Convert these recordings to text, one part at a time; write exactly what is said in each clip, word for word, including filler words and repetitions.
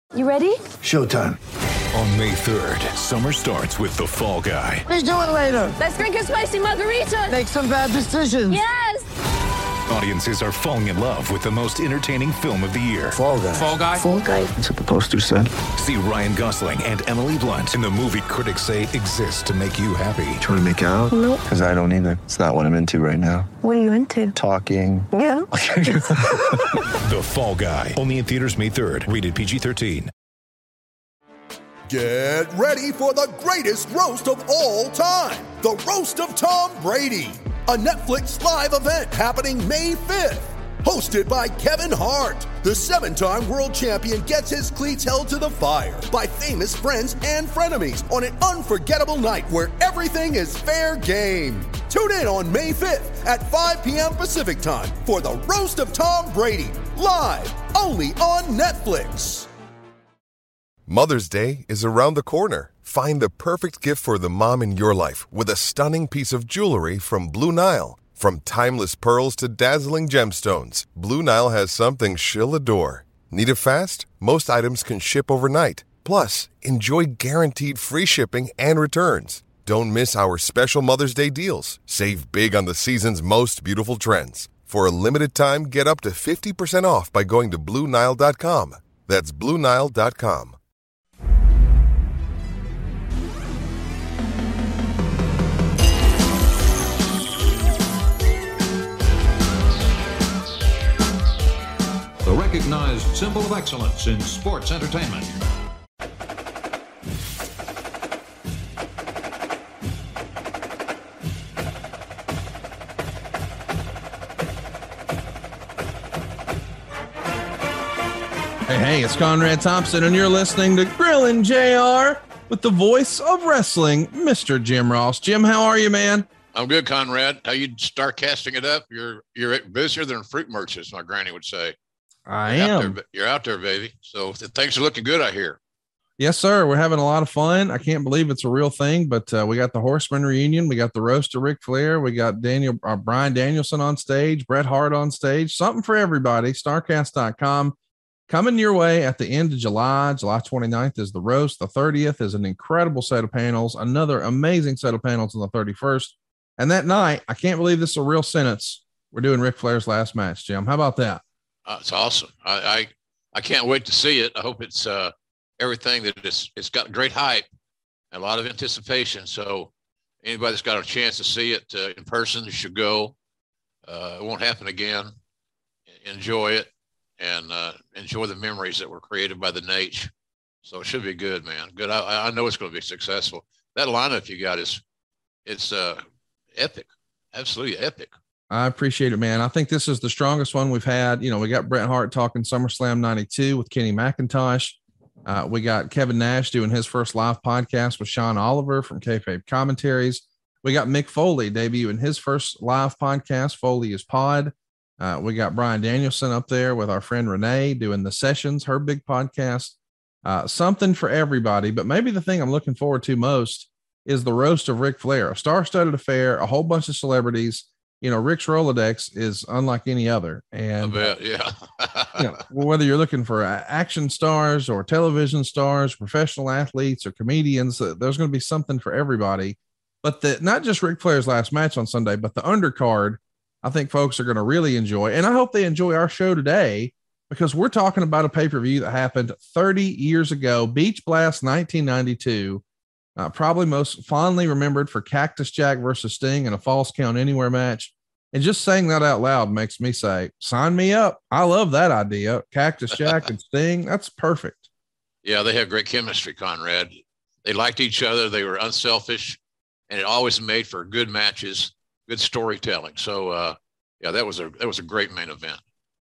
You ready? Showtime. On May third, summer starts with The Fall Guy. Let's do it later. Let's drink a spicy margarita. Make some bad decisions. Yes! Audiences are falling in love with the most entertaining film of the year. Fall Guy. Fall Guy? Fall Guy. That's what the poster said. See Ryan Gosling and Emily Blunt in the movie critics say exists to make you happy. Trying to make it out? Nope. Because I don't either. It's not what I'm into right now. What are you into? Talking. Yeah. The Fall Guy. Only in theaters May third. Rated P G thirteen. Get ready for the greatest roast of all time. The Roast of Tom Brady. A Netflix live event happening May fifth. Hosted by Kevin Hart. The seven-time world champion gets his cleats held to the fire by famous friends and frenemies on an unforgettable night where everything is fair game. Tune in on May fifth at five p.m. Pacific time for the Roast of Tom Brady. Live only on Netflix. Mother's Day is around the corner. Find the perfect gift for the mom in your life with a stunning piece of jewelry from Blue Nile. From timeless pearls to dazzling gemstones, Blue Nile has something she'll adore. Need it fast? Most items can ship overnight. Plus, enjoy guaranteed free shipping and returns. Don't miss our special Mother's Day deals. Save big on the season's most beautiful trends. For a limited time, get up to fifty percent off by going to Blue Nile dot com. That's Blue Nile dot com. The recognized symbol of excellence in sports entertainment. Hey, hey, it's Conrad Thompson, and you're listening to Grillin' J R with the voice of wrestling, Mister Jim Ross. Jim, how are you, man? I'm good, Conrad. How you start casting it up? You're you're busier than fruit merchants, my granny would say. I you're am. Out there, you're out there, baby. So th- things are looking good, I hear. Yes, sir. We're having a lot of fun. I can't believe it's a real thing, but uh, we got the Horseman reunion. We got the roast of Ric Flair. We got Daniel, uh, Bryan Danielson on stage, Bret Hart on stage, something for everybody. Starcast dot com coming your way at the end of July. July twenty-ninth is the roast. The thirtieth is an incredible set of panels. Another amazing set of panels on the thirty-first. And that night, I can't believe this is a real sentence. We're doing Ric Flair's last match, Jim. How about that? Uh, it's awesome. I, I I can't wait to see it. I hope it's uh, everything that it's it's got great hype, and a lot of anticipation. So anybody that's got a chance to see it uh, in person should go. Uh, it won't happen again. Enjoy it and uh, enjoy the memories that were created by the Nate. So it should be good, man. Good. I, I know it's going to be successful. That lineup you got is it's uh, epic. Absolutely epic. I appreciate it, man. I think this is the strongest one we've had. You know, we got Bret Hart talking SummerSlam ninety-two with Kenny McIntosh. Uh, we got Kevin Nash doing his first live podcast with Sean Oliver from Kayfabe Commentaries. We got Mick Foley debuting his first live podcast, Foley is Pod. Uh, we got Bryan Danielson up there with our friend Renee doing the Sessions, her big podcast. Uh, something for everybody. But maybe the thing I'm looking forward to most is the roast of Ric Flair, a star-studded affair, a whole bunch of celebrities. You know, Rick's Rolodex is unlike any other. And I bet, yeah. you know, whether you're looking for action stars or television stars, professional athletes or comedians, uh, there's going to be something for everybody. But the, not just Ric Flair's last match on Sunday, but the undercard, I think folks are going to really enjoy. And I hope they enjoy our show today, because we're talking about a pay-per-view that happened thirty years ago, Beach Blast nineteen ninety-two. Uh, probably most fondly remembered for Cactus Jack versus Sting in a Falls Count Anywhere match. And just saying that out loud makes me say, sign me up. I love that idea. Cactus Jack and Sting. That's perfect. Yeah, they have great chemistry, Conrad. They liked each other. They were unselfish, and it always made for good matches, good storytelling. So, uh, yeah, that was a that was a great main event.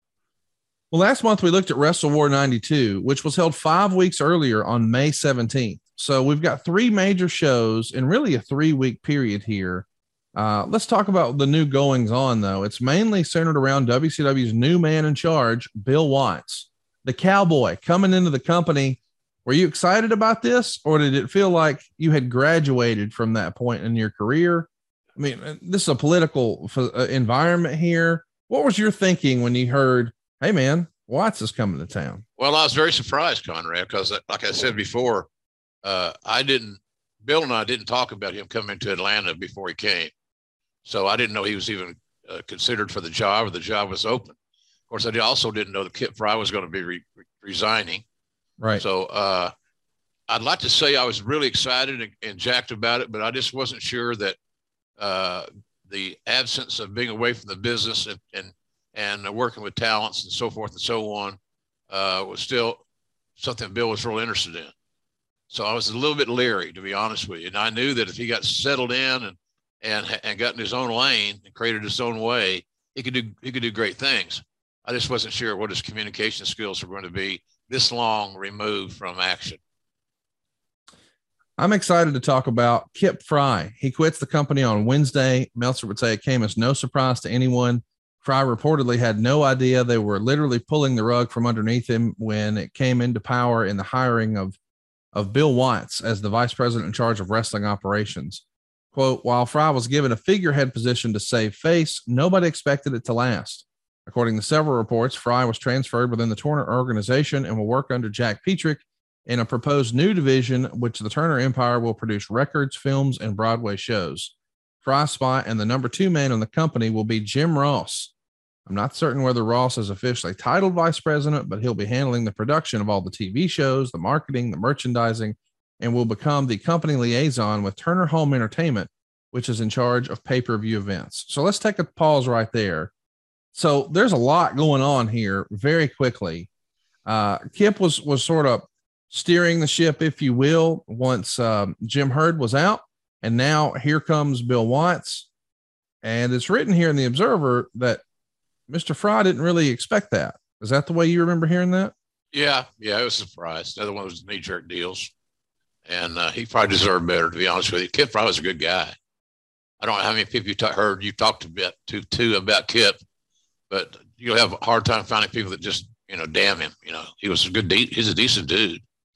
Well, last month we looked at Wrestle War ninety-two, which was held five weeks earlier on May seventeenth. So we've got three major shows in really a three-week period here. Uh, let's talk about the new goings on, though. It's mainly centered around W C W's new man in charge, Bill Watts, the cowboy coming into the company. Were you excited about this, or did it feel like you had graduated from that point in your career? I mean, this is a political f- environment here. What was your thinking when you heard, hey, man, Watts is coming to town. Well, I was very surprised, Conrad, because like I said before, uh, I didn't, Bill and I didn't talk about him coming to Atlanta before he came. So I didn't know he was even uh, considered for the job or the job was open. Of course, I also didn't know that Kip Frey was going to be re- re- resigning. Right. So uh, I'd like to say I was really excited and, and jacked about it, but I just wasn't sure that uh, the absence of being away from the business and, and, and working with talents and so forth and so on uh, was still something Bill was real interested in. So I was a little bit leery, to be honest with you. And I knew that if he got settled in and, and, and got in his own lane and created his own way, he could do, he could do great things. I just wasn't sure what his communication skills were going to be this long removed from action. I'm excited to talk about Kip Frey. He quits the company on Wednesday. Meltzer would say it came as no surprise to anyone. Frey reportedly had no idea they were literally pulling the rug from underneath him when it came into power in the hiring of, of Bill Watts as the vice president in charge of wrestling operations. Quote, while Frey was given a figurehead position to save face, nobody expected it to last. According to several reports, Frey was transferred within the Turner organization and will work under Jack Petrick in a proposed new division, which the Turner Empire will produce records, films, and Broadway shows. Frey's spot and the number two man in the company will be Jim Ross. I'm not certain whether Ross is officially titled vice president, but he'll be handling the production of all the T V shows, the marketing, the merchandising, and will become the company liaison with Turner Home Entertainment, which is in charge of pay-per-view events. So let's take a pause right there. So there's a lot going on here very quickly. Uh, Kip was, was sort of steering the ship, if you will, once um, Jim Herd was out. And now here comes Bill Watts. And it's written here in the Observer that Mister Frey didn't really expect that. Is that the way you remember hearing that? Yeah. Yeah. I was surprised. The other one was knee jerk deals. And uh, he probably deserved better, to be honest with you. Kip Frey was a good guy. I don't know how many people you t- heard you talked a bit to, to about Kip, but you'll have a hard time finding people that just, you know, damn him. You know, he was a good, de- he's a decent dude.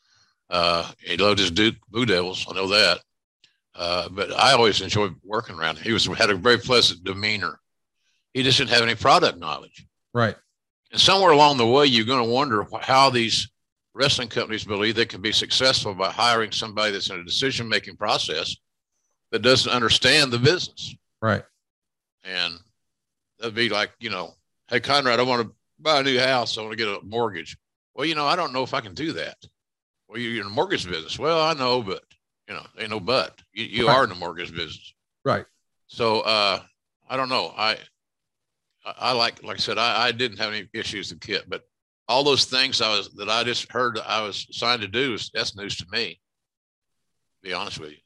Uh, he loved his Duke Blue Devils. I know that. Uh, but I always enjoyed working around him. He was, had a very pleasant demeanor. He just didn't have any product knowledge. Right. And somewhere along the way, you're going to wonder how these wrestling companies believe they can be successful by hiring somebody that's in a decision-making process that doesn't understand the business. Right. And that'd be like, you know, hey, Conrad, I want to buy a new house. I want to get a mortgage. Well, you know, I don't know if I can do that. Well, you're in the mortgage business. Well, I know, but, you know, ain't no but. You, you right. are in the mortgage business. Right. So, uh, I don't know. I, I, I like, like I said, I, I didn't have any issues with Kip, but all those things I was, that I just heard I was assigned to do, is that's news to me, to be honest with you.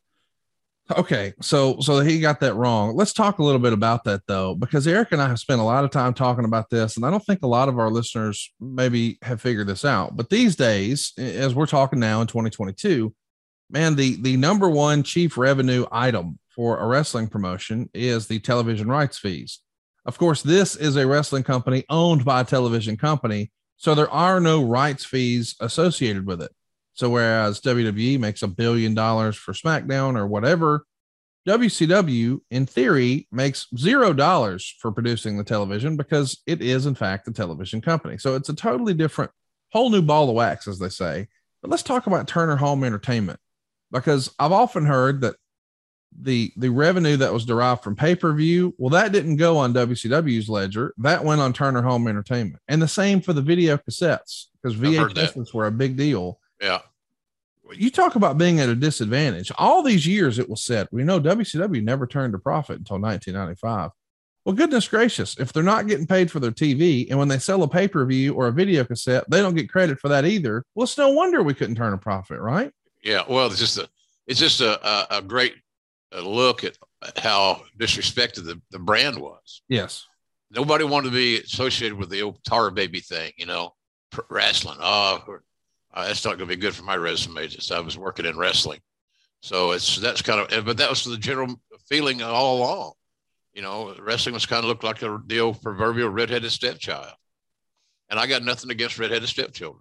Okay. So, so he got that wrong. Let's talk a little bit about that though, because Eric and I have spent a lot of time talking about this, and I don't think a lot of our listeners maybe have figured this out, but these days, as we're talking now in twenty twenty-two, man, the, the number one chief revenue item for a wrestling promotion is the television rights fees. Of course, this is a wrestling company owned by a television company, so there are no rights fees associated with it. So whereas W W E makes a billion dollars for SmackDown or whatever, W C W in theory makes zero dollars for producing the television because it is in fact a television company. So it's a totally different, whole new ball of wax, as they say. But let's talk about Turner Home Entertainment, because I've often heard that the, the revenue that was derived from pay-per-view, well, that didn't go on W C W's ledger. That went on Turner Home Entertainment. And the same for the video cassettes, because V H Ss were a big deal. Yeah. You talk about being at a disadvantage. All these years it was said, we know W C W never turned a profit until nineteen ninety-five. Well, goodness gracious, if they're not getting paid for their T V, and when they sell a pay-per-view or a video cassette, they don't get credit for that either. Well, it's no wonder we couldn't turn a profit, right? Yeah. Well, it's just a, it's just a, a, a great look at how disrespected the, the brand was. Yes. Nobody wanted to be associated with the old Tar Baby thing, you know, wrestling. Oh, Uh, that's not going to be good for my resume. Just I was working in wrestling, so it's that's kind of. But that was the general feeling all along. You know, wrestling was kind of looked like a, the old proverbial redheaded stepchild, and I got nothing against redheaded stepchildren.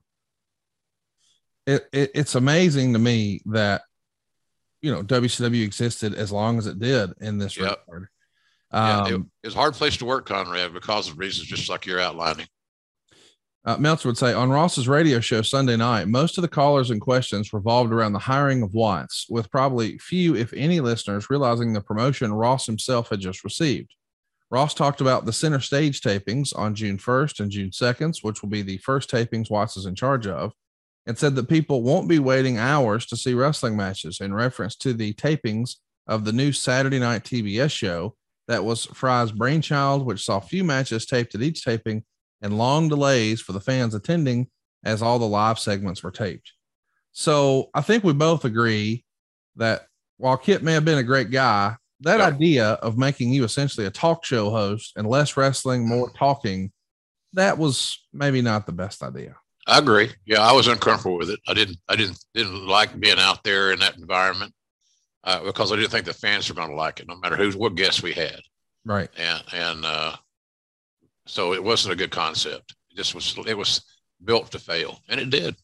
It, it it's amazing to me that, you know, W C W existed as long as it did in this yep. regard. Um, yeah, it, um, it's a hard place to work, Conrad, because of reasons just like you're outlining. Uh, Meltzer would say on Ross's radio show Sunday night, most of the callers and questions revolved around the hiring of Watts, with probably few, if any, listeners realizing the promotion Ross himself had just received. Ross talked about the center stage tapings on June first and June second, which will be the first tapings Watts is in charge of, and said that people won't be waiting hours to see wrestling matches, in reference to the tapings of the new Saturday night T B S show that was Fry's brainchild, which saw few matches taped at each taping and long delays for the fans attending as all the live segments were taped. So I think we both agree that while Kit may have been a great guy, that yeah. idea of making you essentially a talk show host and less wrestling, more talking, that was maybe not the best idea. I agree. Yeah, I was uncomfortable with it. I didn't, I didn't, didn't like being out there in that environment uh, because I didn't think the fans were going to like it, no matter who's what guests we had. Right. And and uh, so it wasn't a good concept. It just was. It was built to fail, and it did.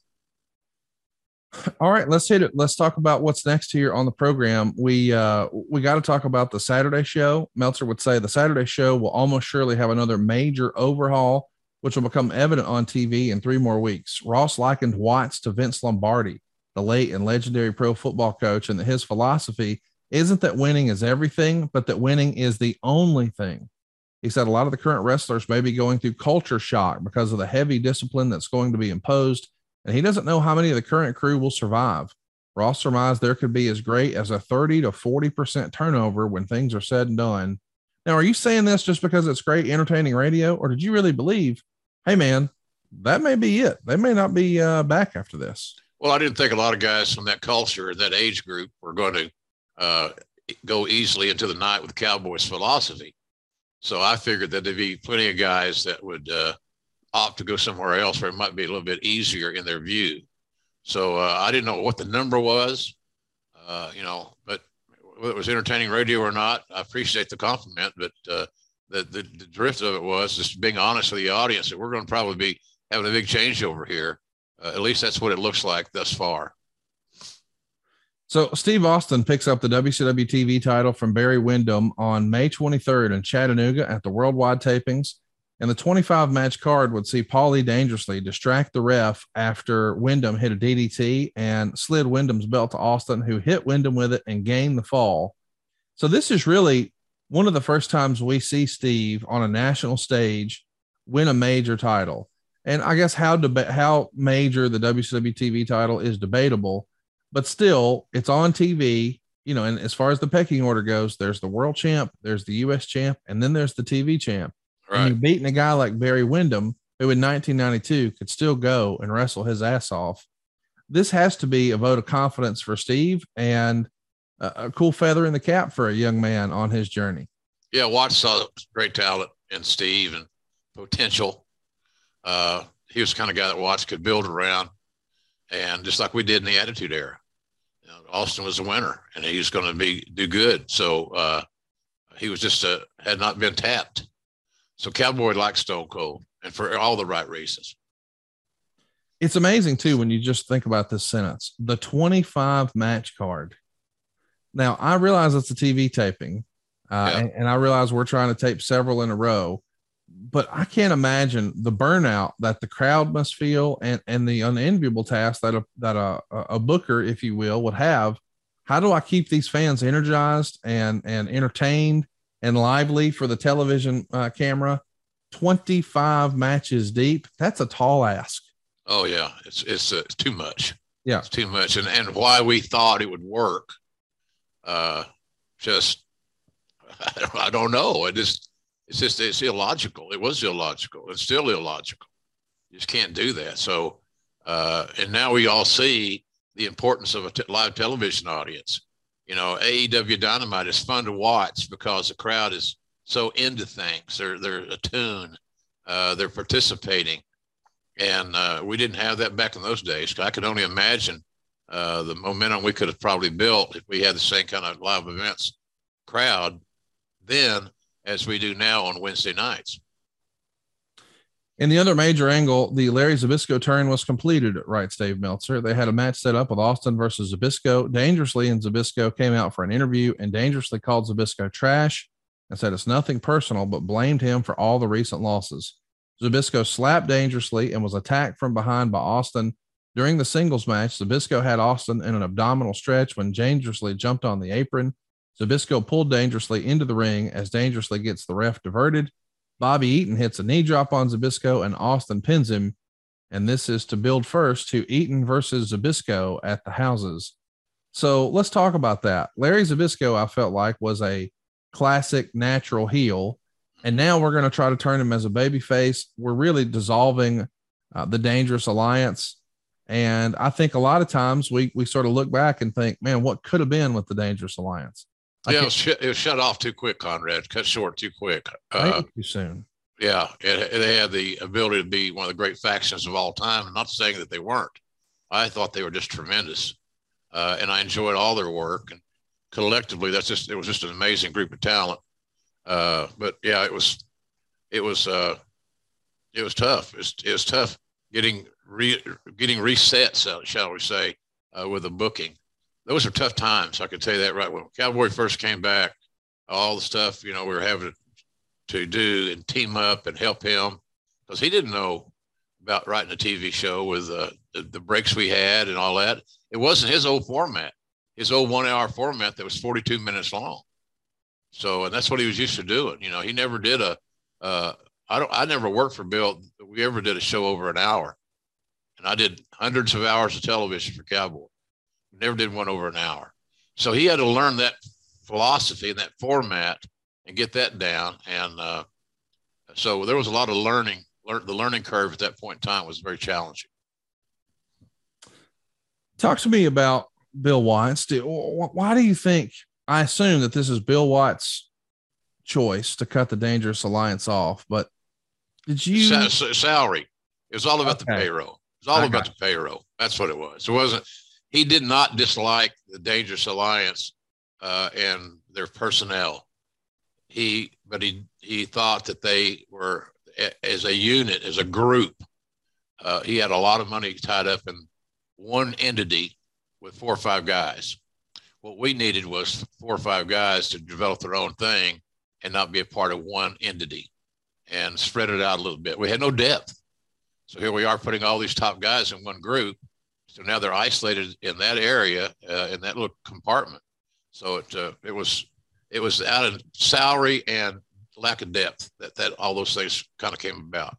All right, let's hit it. Let's talk about what's next here on the program. We uh, we got to talk about the Saturday show. Meltzer would say the Saturday show will almost surely have another major overhaul, which will become evident on T V in three more weeks. Ross likened Watts to Vince Lombardi, the late and legendary pro football coach, and that his philosophy isn't that winning is everything, but that winning is the only thing. He said a lot of the current wrestlers may be going through culture shock because of the heavy discipline that's going to be imposed, and he doesn't know how many of the current crew will survive. Ross surmised there could be as great as a thirty to forty percent turnover when things are said and done. Now, are you saying this just because it's great entertaining radio, or did you really believe, hey man, that may be it? They may not be uh, back after this. Well, I didn't think a lot of guys from that culture, that age group, were going to uh, go easily into the night with Cowboys philosophy. So I figured that there'd be plenty of guys that would uh, opt to go somewhere else where it might be a little bit easier in their view. So uh, I didn't know what the number was, uh, you know, but whether it was entertaining radio or not, I appreciate the compliment, but uh, the, the, the drift of it was just being honest with the audience that we're going to probably be having a big changeover here. Uh, at least that's what it looks like thus far. So Steve Austin picks up the W C W T V title from Barry Windham on May twenty-third in Chattanooga at the Worldwide Tapings. And the twenty-five match card would see Paulie Dangerously distract the ref after Windham hit a D D T and slid Windham's belt to Austin, who hit Windham with it and gained the fall. So this is really one of the first times we see Steve on a national stage win a major title. And I guess how deba- how major the W C W T V title is debatable, but still it's on T V, you know, and as far as the pecking order goes, there's the world champ, there's the U S champ, and then there's the T V champ. Right. And you're beating a guy like Barry Windham, who in nineteen ninety-two could still go and wrestle his ass off. This has to be a vote of confidence for Steve and a, a cool feather in the cap for a young man on his journey. Yeah, Watts saw great talent in Steve and potential. Uh, he was the kind of guy that Watts could build around, and just like we did in the Attitude Era. You know, Austin was a winner, and he was going to be do good. So uh, he was just a, had not been tapped. So Cowboy likes Stone Cold, and for all the right reasons. It's amazing too when you just think about this sentence: the twenty-five match card. Now I realize it's a T V taping, uh, Yeah. and, and I realize we're trying to tape several in a row. But I can't imagine the burnout that the crowd must feel, and, and the unenviable task that a, that a, a booker, if you will, would have. How do I keep these fans energized and, and entertained and lively for the television uh, camera? twenty-five matches deep. That's a tall ask. Oh yeah. It's, it's, uh, it's too much. Yeah. It's too much. And, and why we thought it would work. Uh, just, I don't, I don't know. It just, It's just, it's illogical. It was illogical. It's still illogical. You just can't do that. So, uh, and now we all see the importance of a t- live television audience. You know, A E W Dynamite is fun to watch because the crowd is so into things. They're, they're attuned. Uh, they're participating. And uh, we didn't have that back in those days. I could only imagine uh, the momentum we could have probably built if we had the same kind of live events crowd then as we do now on Wednesday nights. In the other major angle, the Larry Zbyszko turn was completed, writes Dave Meltzer. They had a match set up with Austin versus Zbyszko. Dangerously and Zbyszko came out for an interview and Dangerously called Zbyszko trash and said it's nothing personal, but blamed him for all the recent losses. Zbyszko slapped dangerously and was attacked from behind by Austin. During the singles match, Zbyszko had Austin in an abdominal stretch when Dangerously jumped on the apron. Zbyszko pulled Dangerously into the ring as Dangerously gets the ref diverted. Bobby Eaton hits a knee drop on Zbyszko and Austin pins him. And this is to build first to Eaton versus Zbyszko at the houses. So let's talk about that. Larry Zbyszko, I felt like, was a classic natural heel. And now we're going to try to turn him as a baby face. We're really dissolving uh, the Dangerous Alliance. And I think a lot of times we, we sort of look back and think, man, what could have been with the Dangerous Alliance? Yeah, it was, sh- it was shut off too quick, Conrad. Cut short too quick. Uh, too soon. Yeah, it, they had the ability to be one of the great factions of all time. I'm not saying that they weren't. I thought they were just tremendous, uh, and I enjoyed all their work. And collectively, that's just it was just an amazing group of talent. Uh, but yeah, it was it was uh, it was tough. It was, it was tough getting re, getting reset, shall we say, uh, with the booking. Those are tough times. I can tell you that right. When Cowboy first came back, all the stuff, you know, we were having to do and team up and help him because he didn't know about writing a T V show with uh, the, the breaks we had and all that. It wasn't his old format, his old one hour format that was forty-two minutes long. So, and that's what he was used to doing. You know, he never did a, uh, I don't, I never worked for Bill. We ever did a show over an hour, and I did hundreds of hours of television for Cowboy. Never did one over an hour. So he had to learn that philosophy and that format and get that down. And uh, so there was a lot of learning. Learn, the learning curve at that point in time was very challenging. Talk to me about Bill Watts. Why do you think, I assume that this is Bill Watts' choice to cut the Dangerous Alliance off, but did you? Sa- salary. It was all about okay. the payroll. It was all okay. about the payroll. That's what it was. It wasn't, he did not dislike the Dangerous Alliance uh, and their personnel. He, but he, he thought that they were as a unit, as a group. Uh, he had a lot of money tied up in one entity with four or five guys. What we needed was four or five guys to develop their own thing and not be a part of one entity and spread it out a little bit. We had no depth. So here we are putting all these top guys in one group. So now they're isolated in that area, uh, in that little compartment. So it uh, it was it was out of salary and lack of depth that that all those things kind of came about.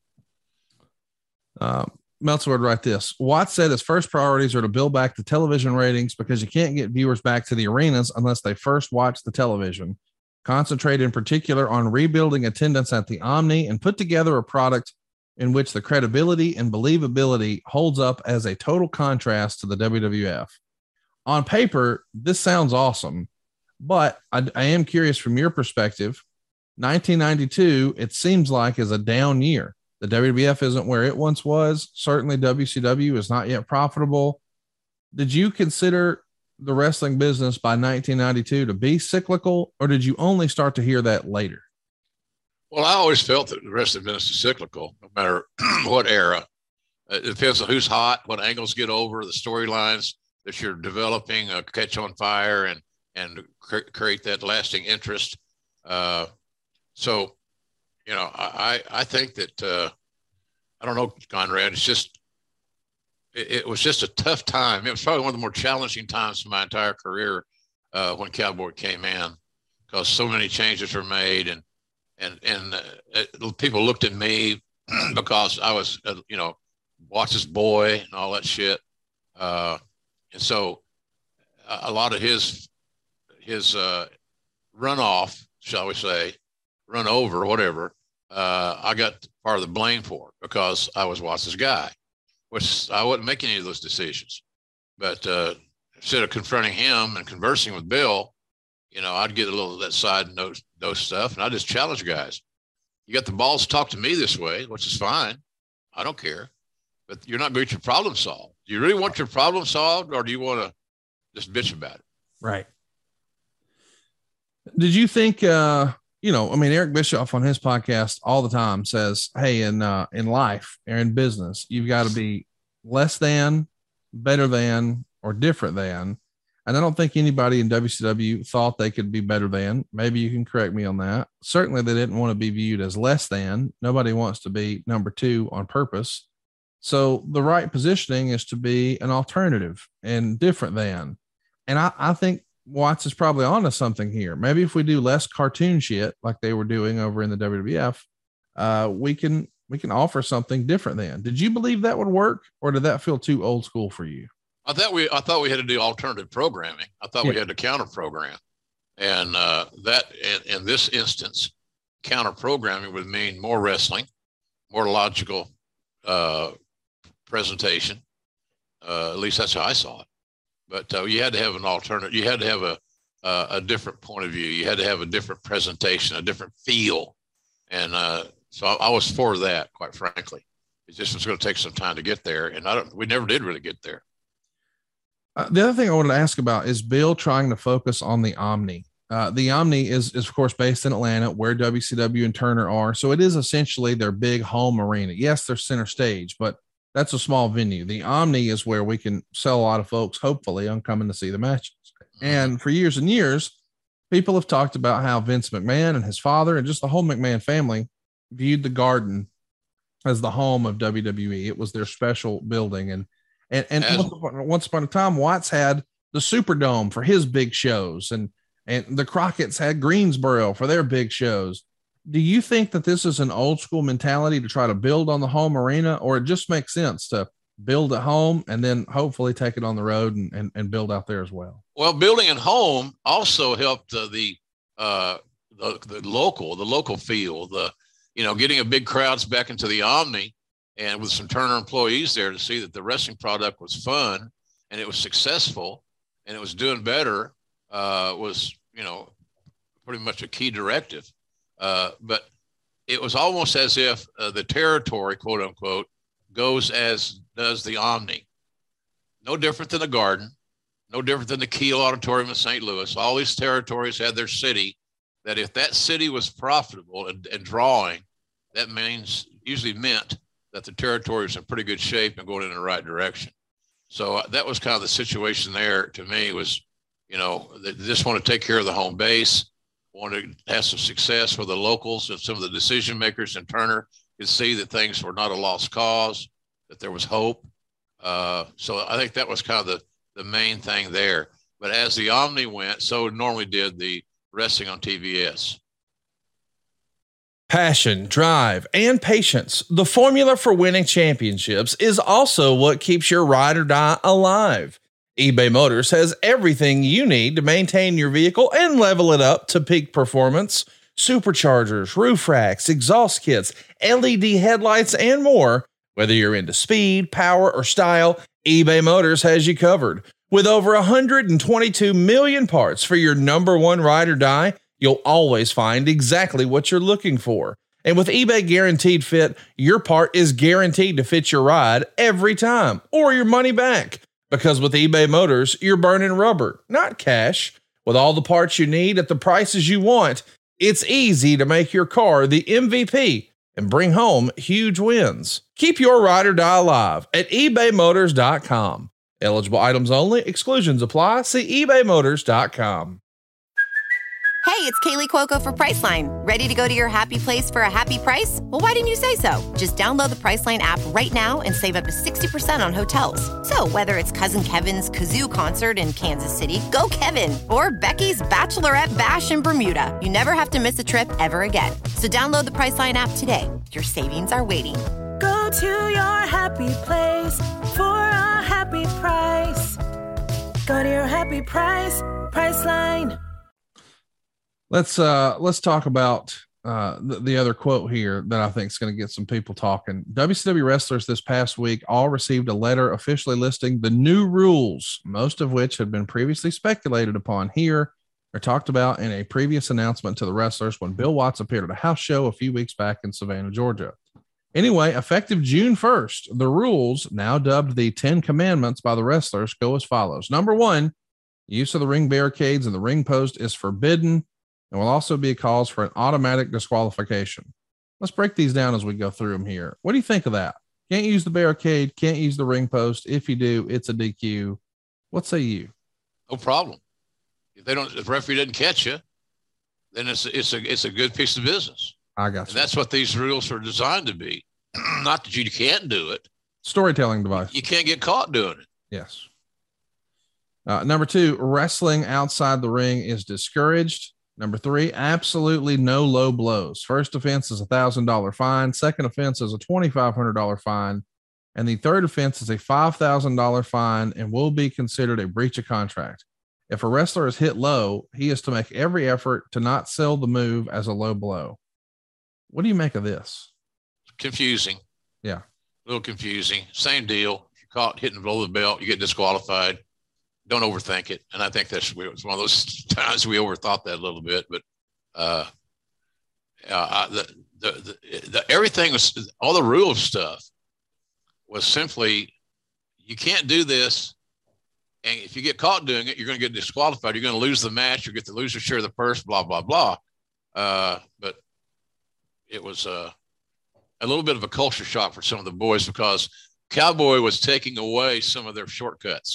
Uh, Meltzer would write this. Watts said his first priorities are to build back the television ratings because you can't get viewers back to the arenas unless they first watch the television. Concentrate in particular on rebuilding attendance at the Omni and put together a product in which the credibility and believability holds up as a total contrast to the W W F. On paper, this sounds awesome, but I, I am curious from your perspective. nineteen ninety-two, it seems like, is a down year. The W W F isn't where it once was. Certainly W C W is not yet profitable. Did you consider the wrestling business by nineteen ninety-two to be cyclical, or did you only start to hear that later? Well, I always felt that the wrestling business is cyclical, no matter what era. It depends on who's hot, what angles get over, the storylines that you're developing, uh, catch on fire and and cre- create that lasting interest. Uh, so, you know, I I think that uh, I don't know, Conrad. It's just it, it was just a tough time. It was probably one of the more challenging times in my entire career uh, when Cowboy came in, because so many changes were made and. And and uh, people looked at me because I was, uh, you know, Watts' boy and all that shit. Uh, and so a, a lot of his his uh, runoff, shall we say, run over, whatever, uh, I got part of the blame for it because I was Watts' guy, which I wasn't making any of those decisions. But uh, instead of confronting him and conversing with Bill, you know, I'd get a little of that side note, those stuff, and I just challenge guys. You got the balls to talk to me this way, which is fine. I don't care. But you're not going to get your problem solved. Do you really want your problem solved, or do you want to just bitch about it? Right. Did you think, uh, you know, I mean, Eric Bischoff on his podcast all the time says, hey, in, uh, in life or in business, you've got to be less than, better than, or different than. And I don't think anybody in W C W thought they could be better than. Maybe you can correct me on that. Certainly they didn't want to be viewed as less than. Nobody wants to be number two on purpose. So the right positioning is to be an alternative and different than. And I, I think Watts is probably onto something here. Maybe if we do less cartoon shit like they were doing over in the W W F, uh, we can we can offer something different than. Did you believe that would work, or did that feel too old school for you? I thought we I thought we had to do alternative programming. I thought Yeah. we had to counter program, and uh, that in, in this instance, counter programming would mean more wrestling, more logical uh, presentation. Uh, at least that's how I saw it. But uh, you had to have an alternative. You had to have a uh, a different point of view. You had to have a different presentation, a different feel, and uh, so I, I was for that. Quite frankly, it just was going to take some time to get there, and I don't. We never did really get there. Uh, the other thing I wanted to ask about is Bill trying to focus on the Omni. Uh, the Omni is, is, of course, based in Atlanta, where W C W and Turner are. So it is essentially their big home arena. Yes, they're center stage, but that's a small venue. The Omni is where we can sell a lot of folks, hopefully, on coming to see the matches. And for years and years, people have talked about how Vince McMahon and his father and just the whole McMahon family viewed the Garden as the home of W W E. It was their special building. And And, and As, once, upon, once upon a time, Watts had the Superdome for his big shows, and, and the Crockett's had Greensboro for their big shows. Do you think that this is an old school mentality to try to build on the home arena, or it just makes sense to build at home and then hopefully take it on the road and, and, and build out there as well? well, building at home also helped uh, the, uh, the the local, the local feel, the you know, getting a big crowds back into the Omni. And with some Turner employees there to see that the wrestling product was fun and it was successful and it was doing better uh, was, you know, pretty much a key directive. Uh, but it was almost as if uh, the territory, quote unquote, goes as does the Omni. No different than the Garden, no different than the Kiel Auditorium in Saint Louis. All these territories had their city, that if that city was profitable and, and drawing, that means usually meant that the territory was in pretty good shape and going in the right direction. So uh, that was kind of the situation there to me was, you know, they just want to take care of the home base, want to have some success for the locals, and some of the decision makers in Turner could see that things were not a lost cause, that there was hope. Uh, so I think that was kind of the, the main thing there. But as the Omni went, so normally did the wrestling on T V S. Passion, drive, and patience. The formula for winning championships is also what keeps your ride or die alive. eBay Motors has everything you need to maintain your vehicle and level it up to peak performance. Superchargers, roof racks, exhaust kits, L E D headlights, and more. Whether you're into speed, power, or style, eBay Motors has you covered. With over one hundred twenty-two million parts for your number one ride or die, you'll always find exactly what you're looking for. And with eBay Guaranteed Fit, your part is guaranteed to fit your ride every time, or your money back. Because with eBay Motors, you're burning rubber, not cash. With all the parts you need at the prices you want, it's easy to make your car the M V P and bring home huge wins. Keep your ride or die alive at ebay motors dot com. Eligible items only. Exclusions apply. See ebay motors dot com. Hey, it's Kaylee Cuoco for Priceline. Ready to go to your happy place for a happy price? Well, why didn't you say so? Just download the Priceline app right now and save up to sixty percent on hotels. So whether it's Cousin Kevin's Kazoo Concert in Kansas City, go Kevin, or Becky's Bachelorette Bash in Bermuda, you never have to miss a trip ever again. So download the Priceline app today. Your savings are waiting. Go to your happy place for a happy price. Go to your happy price, Priceline. Let's uh let's talk about uh the, the other quote here that I think is going to get some people talking. W C W wrestlers this past week all received a letter officially listing the new rules, most of which had been previously speculated upon here or talked about in a previous announcement to the wrestlers when Bill Watts appeared at a house show a few weeks back in Savannah, Georgia. Anyway, effective June first, the rules, now dubbed the Ten Commandments by the wrestlers, go as follows. Number one, use of the ring barricades and the ring post is forbidden. And will also be a cause for an automatic disqualification. Let's break these down as we go through them here. What do you think of that? Can't use the barricade, can't use the ring post. If you do, it's a D Q. What say you? no problem. If they don't, if the referee doesn't catch you, then it's it's a it's a good piece of business. I got you. And that's what these rules are designed to be. Not that you can't do it. Storytelling device. You can't get caught doing it. Yes. Uh, number two, wrestling outside the ring is discouraged. Number three, absolutely no low blows. First offense is a thousand dollar fine. Second offense is a twenty-five hundred dollar fine. And the third offense is a five thousand dollar fine and will be considered a breach of contract. If a wrestler is hit low, he is to make every effort to not sell the move as a low blow. What do you make of this? Confusing. Yeah. A little confusing. Same deal. If you're caught hitting below the belt, you get disqualified. Don't overthink it. And I think that's it's one of those times we overthought that a little bit. But uh, uh, the, the, the, the everything was, all the rule stuff was simply, you can't do this. And if you get caught doing it, you're going to get disqualified. You're going to lose the match. You get the loser share of the purse, blah, blah, blah. Uh, but it was uh, a little bit of a culture shock for some of the boys because Cowboy was taking away some of their shortcuts.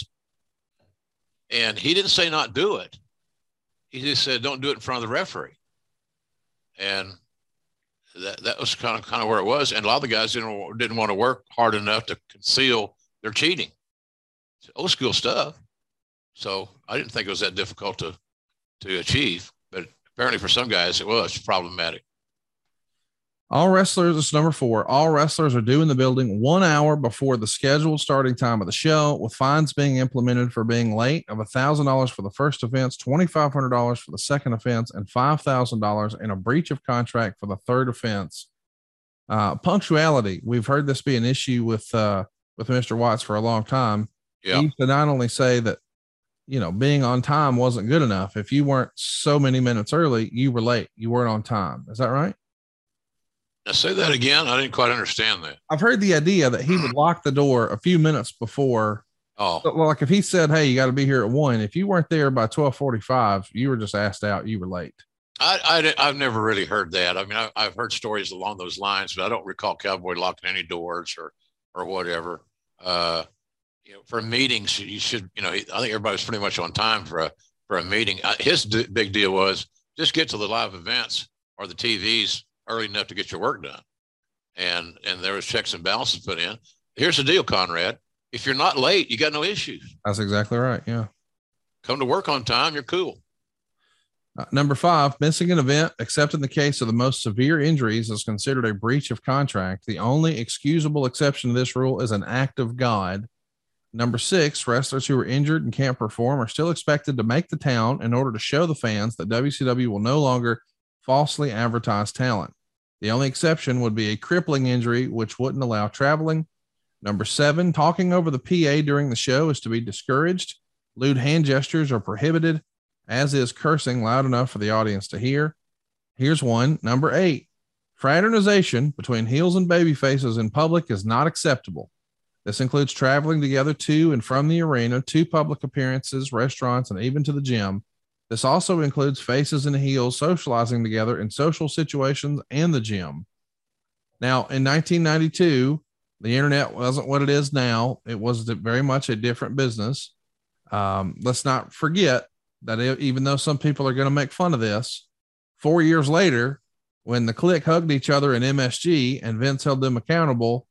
And he didn't say not do it. He just said, don't do it in front of the referee. And that, that was kind of kind of where it was. And a lot of the guys didn't, didn't want to work hard enough to conceal their cheating. It's old school stuff. So I didn't think it was that difficult to, to achieve. But apparently for some guys, it was problematic. All wrestlers, this is number four. All wrestlers are due in the building one hour before the scheduled starting time of the show, with fines being implemented for being late of one thousand dollars for the first offense, twenty-five hundred dollars for the second offense, and five thousand dollars in a breach of contract for the third offense. Uh, punctuality. We've heard this be an issue with, uh, with Mister Watts for a long time. Yeah. He used to not only say that, you know, being on time wasn't good enough. If you weren't so many minutes early, you were late. You weren't on time. Is that right? Now say that again. I didn't quite understand that. I've heard the idea that he would lock the door a few minutes before. Oh, so, like if he said, "Hey, you got to be here at one," if you weren't there by twelve forty-five, you were just asked out. You were late. I, I, I've never really heard that. I mean, I, I've heard stories along those lines, but I don't recall Cowboy locking any doors or, or whatever. Uh, you know, for meetings, you should, you know, I think everybody's pretty much on time for a, for a meeting. Uh, his d- big deal was just get to the live events or the T Vs early enough to get your work done. And, and there was checks and balances put in. Here's the deal, Conrad. If you're not late, you got no issues. That's exactly right. Yeah. Come to work on time. You're cool. Uh, number five, missing an event, except in the case of the most severe injuries, is considered a breach of contract. The only excusable exception to this rule is an act of God. Number six, wrestlers who are injured and can't perform are still expected to make the town in order to show the fans that W C W will no longer falsely advertise talent. The only exception would be a crippling injury, which wouldn't allow traveling. Number seven, talking over the P A during the show is to be discouraged. Lewd hand gestures are prohibited, as is cursing loud enough for the audience to hear. Here's one. Number eight, fraternization between heels and baby faces in public is not acceptable. This includes traveling together to and from the arena, to public appearances, restaurants, and even to the gym. This also includes faces and heels socializing together in social situations and the gym. Now, in nineteen ninety-two, the internet wasn't what it is now. It was very much a different business. Um, let's not forget that it, even though some people are going to make fun of this, four years later, when the Clique hugged each other in M S G and Vince held them accountable.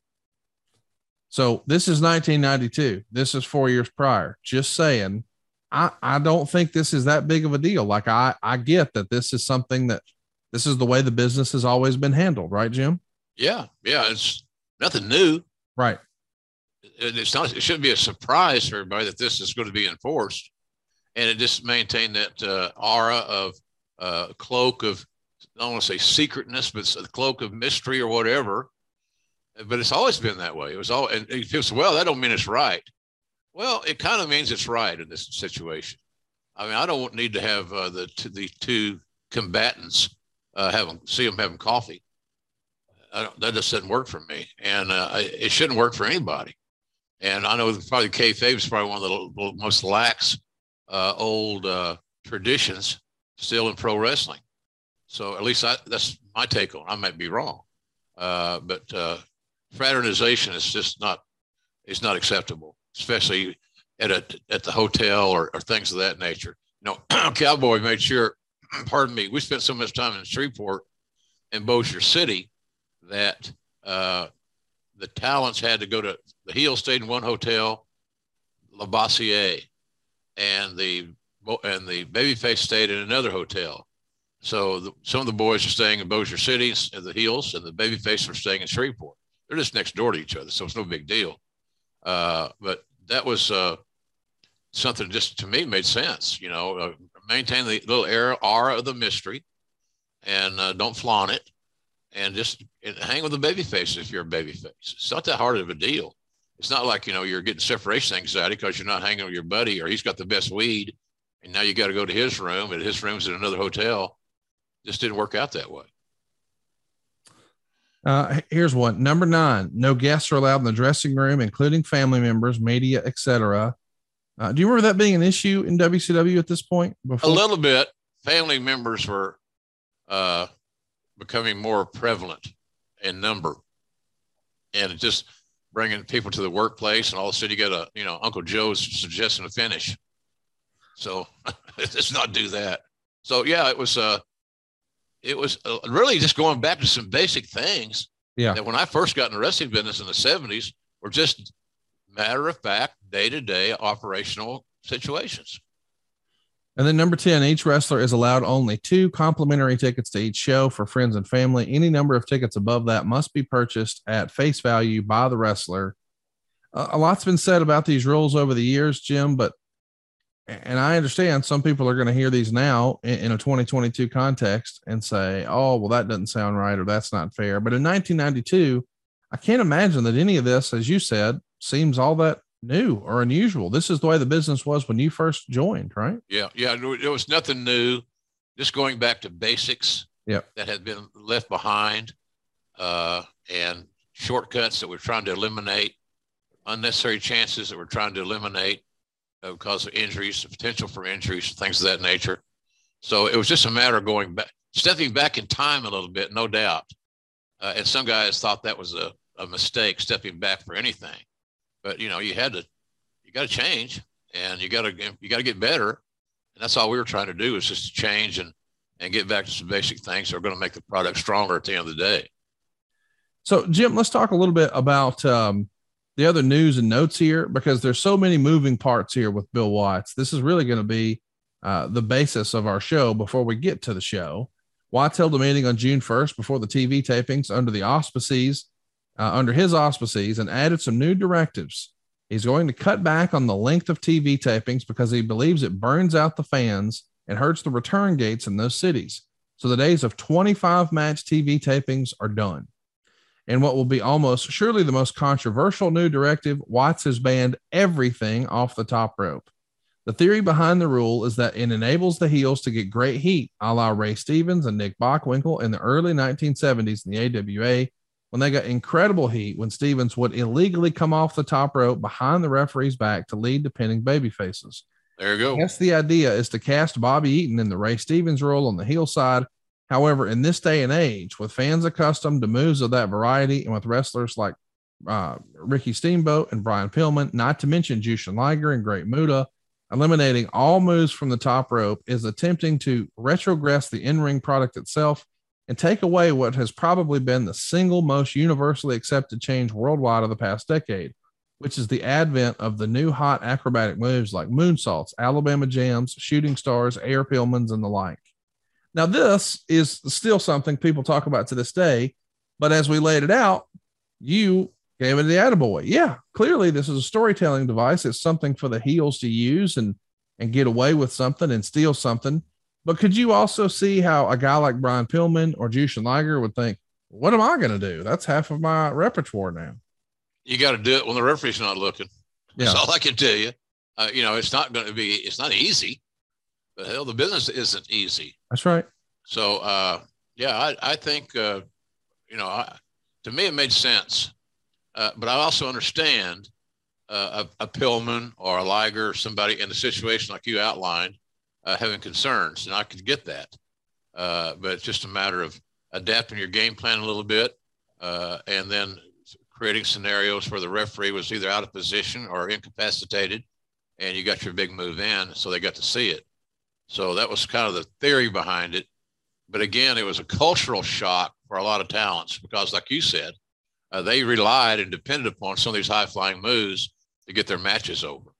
So this is nineteen ninety-two. This is four years prior. Just saying. I, I don't think this is that big of a deal. Like I, I get that this is something that this is the way the business has always been handled. Right, Jim? Yeah. Yeah. It's nothing new. Right. It, it's not, it shouldn't be a surprise for everybody that this is going to be enforced. And it just maintained that uh, aura of uh, cloak of, I don't want to say secretness, but it's a cloak of mystery or whatever. But it's always been that way. It was all, and people say, well, that don't mean it's right. Well, it kind of means it's right in this situation. I mean, I don't need to have uh, the the two combatants uh, having see them having coffee. I don't, that just doesn't work for me, and uh, it shouldn't work for anybody. And I know probably kayfabe is probably one of the most lax uh, old uh, traditions still in pro wrestling. So at least I, that's my take on it. I might be wrong, uh, but uh, fraternization is just not it's not acceptable. Especially at a at the hotel or, or things of that nature. You know, Cowboy made sure, pardon me, we spent so much time in Shreveport and Bossier City that uh, the talents had to go to the heel stayed in one hotel, Lavoisier, and the and the babyface stayed in another hotel. So the, some of the boys are staying in Bossier City, and the heels, and the babyface are staying in Shreveport. They're just next door to each other, so it's no big deal. Uh, but that was uh, something just to me made sense. You know, uh, maintain the little air, aura of the mystery, and uh, don't flaunt it, and just and hang with the babyface if you're a babyface. It's not that hard of a deal. It's not like, you know, you're getting separation anxiety because you're not hanging with your buddy or he's got the best weed, and now you got to go to his room, and his room's in another hotel. Just didn't work out that way. Uh, here's one. Number nine, no guests are allowed in the dressing room, including family members, media, et cetera. Uh, do you remember that being an issue in W C W at this point? Before? A little bit. Family members were uh, becoming more prevalent in number, and just bringing people to the workplace, and all of a sudden you got a, you know, Uncle Joe's suggesting a finish. So let's not do that. So yeah, it was, uh, it was uh, really just going back to some basic things. Yeah. That when I first got in the wrestling business in the seventies were just matter of fact, day-to-day operational situations. And then number ten, each wrestler is allowed only two complimentary tickets to each show for friends and family. Any number of tickets above that must be purchased at face value by the wrestler. Uh, a lot's been said about these rules over the years, Jim, but, and I understand some people are going to hear these now in, in a twenty twenty-two context and say, oh, well, that doesn't sound right, or that's not fair. But in nineteen ninety-two, I can't imagine that any of this, as you said, seems all that new or unusual. This is the way the business was when you first joined, right? Yeah. Yeah. There was nothing new, just going back to basics yep. that had been left behind, uh, and shortcuts that we're trying to eliminate, unnecessary chances that we're trying to eliminate uh, because of injuries, the potential for injuries, things of that nature. So it was just a matter of going back, stepping back in time a little bit, no doubt. Uh, and some guys thought that was a, a mistake, stepping back for anything. But, you know, you had to, you got to change, and you got to, you got to get better. And that's all we were trying to do, is just to change and, and get back to some basic things that are going to make the product stronger at the end of the day. So Jim, let's talk a little bit about um, the other news and notes here, because there's so many moving parts here with Bill Watts. This is really going to be uh, the basis of our show before we get to the show. Watts held a meeting on June first before the T V tapings under the auspices Uh, under his auspices, and added some new directives. He's going to cut back on the length of T V tapings because he believes it burns out the fans and hurts the return gates in those cities. So the days of twenty-five match T V tapings are done. And what will be almost surely the most controversial new directive, Watts has banned everything off the top rope. The theory behind the rule is that it enables the heels to get great heat, a la Ray Stevens and Nick Bockwinkel in the early nineteen seventies in the A W A, when they got incredible heat when Stevens would illegally come off the top rope behind the referee's back to lead to pinning baby faces. There you go. Yes, the idea is to cast Bobby Eaton in the Ray Stevens role on the heel side. However, in this day and age, with fans accustomed to moves of that variety, and with wrestlers like uh, Ricky Steamboat and Brian Pillman, not to mention Jushin Liger and Great Muta, eliminating all moves from the top rope is attempting to retrogress the in-ring product itself and take away what has probably been the single most universally accepted change worldwide of the past decade, which is the advent of the new hot acrobatic moves like moonsaults, Alabama jams, shooting stars, air Pillmans, and the like. Now, this is still something people talk about to this day, but as we laid it out, you gave it the attaboy. Yeah, clearly this is a storytelling device. It's something for the heels to use and, and get away with something and steal something. But could you also see how a guy like Brian Pillman or Jushin Liger would think, what am I going to do? That's half of my repertoire now. You got to do it when the referee's not looking. That's Yeah. all I can tell you. Uh, you know, it's not going to be, it's not easy, but hell, the business isn't easy. That's right. So, uh, yeah, I, I think, uh, you know, I, to me, it made sense. Uh, but I also understand uh, a, a Pillman or a Liger or somebody in a situation like you outlined, uh, having concerns, and I could get that. Uh, but it's just a matter of adapting your game plan a little bit, uh, and then creating scenarios where the referee was either out of position or incapacitated, and you got your big move in, so they got to see it. So that was kind of the theory behind it. But again, it was a cultural shock for a lot of talents because, like you said, uh, they relied and depended upon some of these high-flying moves to get their matches over.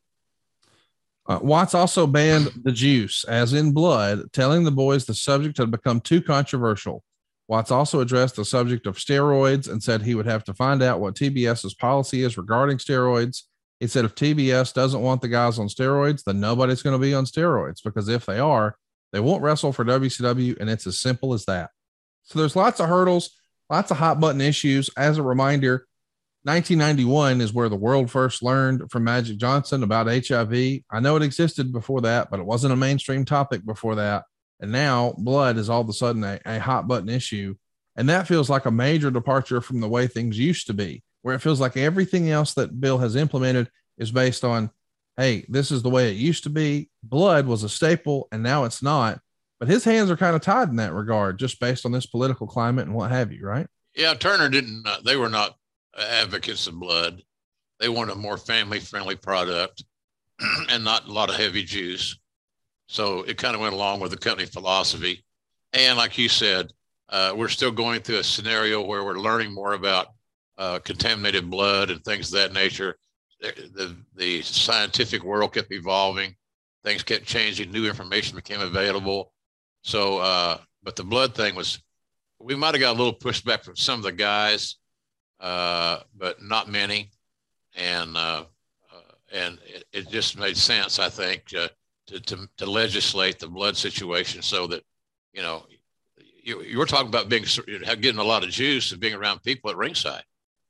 Uh, Watts also banned the juice, as in blood, telling the boys the subject had become too controversial. Watts also addressed the subject of steroids and said he would have to find out what TBS's policy is regarding steroids. He said if T B S doesn't want the guys on steroids, then nobody's going to be on steroids, because if they are, they won't wrestle for W C W, and it's as simple as that. So there's lots of hurdles, lots of hot button issues. As a reminder, nineteen ninety-one is where the world first learned from Magic Johnson about H I V. I know it existed before that, but it wasn't a mainstream topic before that. And now blood is all of a sudden a, a hot button issue. And that feels like a major departure from the way things used to be, where it feels like everything else that Bill has implemented is based on, hey, this is the way it used to be. Blood was a staple and now it's not. But his hands are kind of tied in that regard, just based on this political climate and what have you, right? Yeah, Turner didn't, uh, they were not advocates of blood. They wanted a more family-friendly product and not a lot of heavy juice. So it kind of went along with the company philosophy. And like you said, uh, we're still going through a scenario where we're learning more about uh, contaminated blood and things of that nature. The, the, the scientific world kept evolving. Things kept changing. New information became available. So, uh, but the blood thing was, we might have got a little pushback from some of the guys, uh, but not many. And, uh, uh, and it, it just made sense, I think, uh, to, to, to legislate the blood situation so that, you know, you, you were talking about being, getting a lot of juice and being around people at ringside.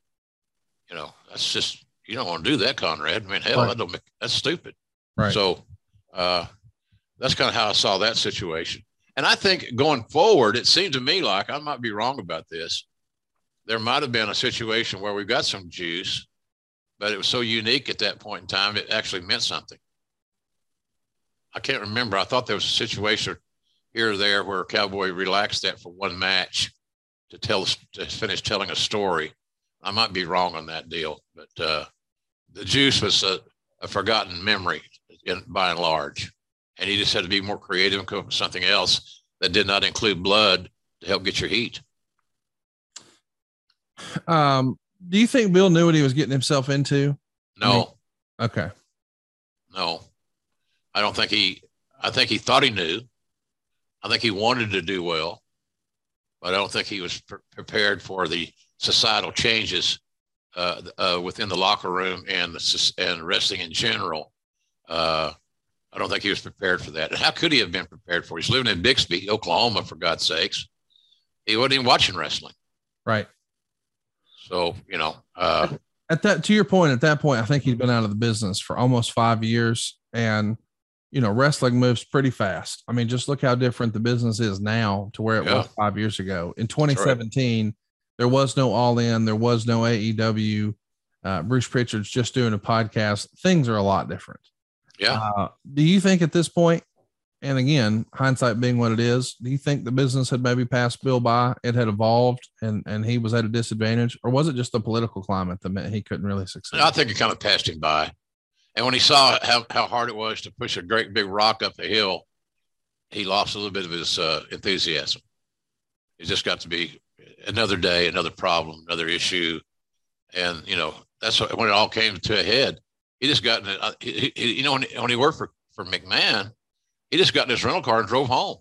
You know, that's just, you don't want to do that, Conrad. I mean, hell, Right. that don't make, that's stupid. Right. So uh, that's kind of how I saw that situation. And I think going forward, it seemed to me like, I might be wrong about this, there might have been a situation where we got some juice, but it was so unique at that point in time, it actually meant something. I can't remember. I thought there was a situation here or there where Cowboy relaxed that for one match to tell, to finish telling a story. I might be wrong on that deal, but uh, the juice was a, a forgotten memory in, by and large. And he just had to be more creative and come up with something else that did not include blood to help get your heat. Um, do you think Bill knew what he was getting himself into? No. I mean, okay. No. I don't think he, I think he thought he knew. I think he wanted to do well, but I don't think he was pre- prepared for the societal changes uh, uh, within the locker room and the and wrestling in general. Uh, I don't think he was prepared for that. And how could he have been prepared for it? He's living in Bixby, Oklahoma, for God's sakes. He wasn't even watching wrestling. Right. So, you know, uh, at that, to your point, at that point, I think he'd been out of the business for almost five years, and you know, wrestling moves pretty fast. I mean, just look how different the business is now to where it yeah. was five years ago. In twenty seventeen, right. There was no All In, there was no A E W. Uh, Bruce Pritchard's just doing a podcast. Things are a lot different. Yeah. Uh, do you think at this point, and again, hindsight being what it is, do you think the business had maybe passed Bill by? It had evolved, and and he was at a disadvantage, or was it just the political climate that meant he couldn't really succeed? I think it kind of passed him by. And when he saw how, how hard it was to push a great big rock up the hill, he lost a little bit of his uh, enthusiasm. It just got to be another day, another problem, another issue. And, you know, that's what, when it all came to a head. He just got in it. Uh, he, he, you know, when he, when he worked for, for McMahon, he just got in his rental car and drove home.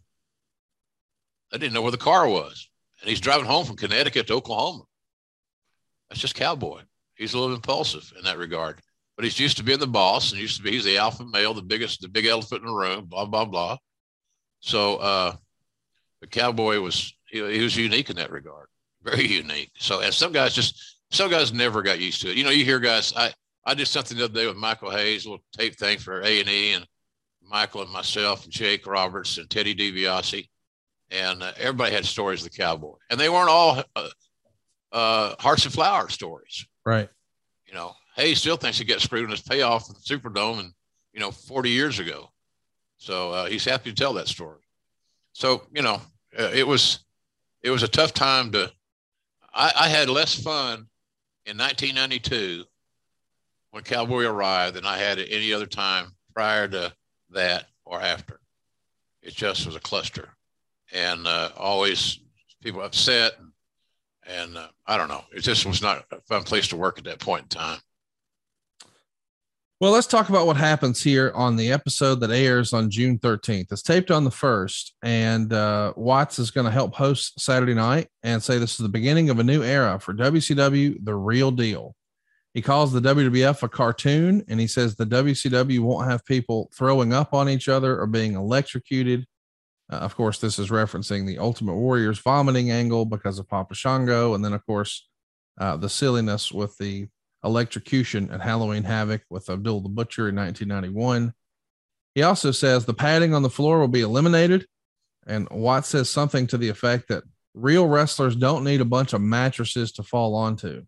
I didn't know where the car was. And he's driving home from Connecticut to Oklahoma. That's just Cowboy. He's a little impulsive in that regard. But he's used to being the boss and used to be, he's the alpha male, the biggest, the big elephant in the room, blah, blah, blah. So uh, the Cowboy was, he, he was unique in that regard, very unique. So, and some guys just, some guys never got used to it. You know, you hear guys, I, I did something the other day with Michael Hayes, a little tape thing for A and E, and Michael and myself and Jake Roberts and Teddy DiBiase. And uh, everybody had stories of the Cowboy. And they weren't all uh, uh, hearts and flowers stories. Right. You know, Hayes still thinks he got screwed in his payoff in the Superdome and, you know, forty years ago. So uh, he's happy to tell that story. So, you know, uh, it was, it was a tough time to, I, I had less fun in nineteen ninety-two when Cowboy arrived than I had at any other time prior to that or after. It just was a cluster, and uh, always people upset, and, and uh, I don't know. It just was not a fun place to work at that point in time. Well, let's talk about what happens here on the episode that airs on June thirteenth. It's taped on the first, and uh, Watts is going to help host Saturday night and say this is the beginning of a new era for W C W, The Real Deal. He calls the W W F a cartoon, and he says the W C W won't have people throwing up on each other or being electrocuted. Uh, of course, this is referencing the Ultimate Warrior's vomiting angle because of Papa Shango. And then, of course, uh, the silliness with the electrocution at Halloween Havoc with Abdul the Butcher in nineteen ninety-one. He also says the padding on the floor will be eliminated. And Watts says something to the effect that real wrestlers don't need a bunch of mattresses to fall onto.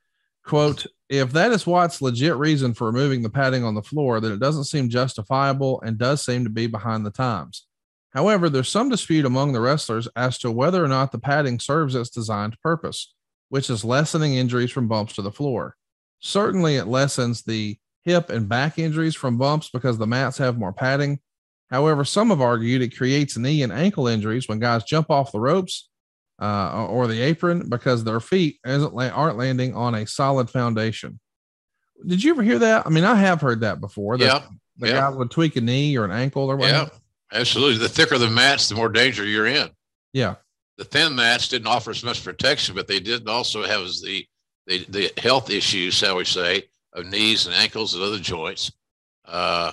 Quote, if that is Watts' legit reason for removing the padding on the floor, then it doesn't seem justifiable and does seem to be behind the times. However, there's some dispute among the wrestlers as to whether or not the padding serves its designed purpose, which is lessening injuries from bumps to the floor. Certainly, it lessens the hip and back injuries from bumps because the mats have more padding. However, some have argued it creates knee and ankle injuries when guys jump off the ropes uh, or the apron because their feet isn't la- aren't landing on a solid foundation. Did you ever hear that? I mean, I have heard that before. That yeah. The yeah. guy would tweak a knee or an ankle or whatever. Yeah, absolutely. The thicker the mats, the more danger you're in. Yeah. The thin mats didn't offer as much protection, but they did also have the the, the health issues, shall we say, of knees and ankles and other joints. Uh,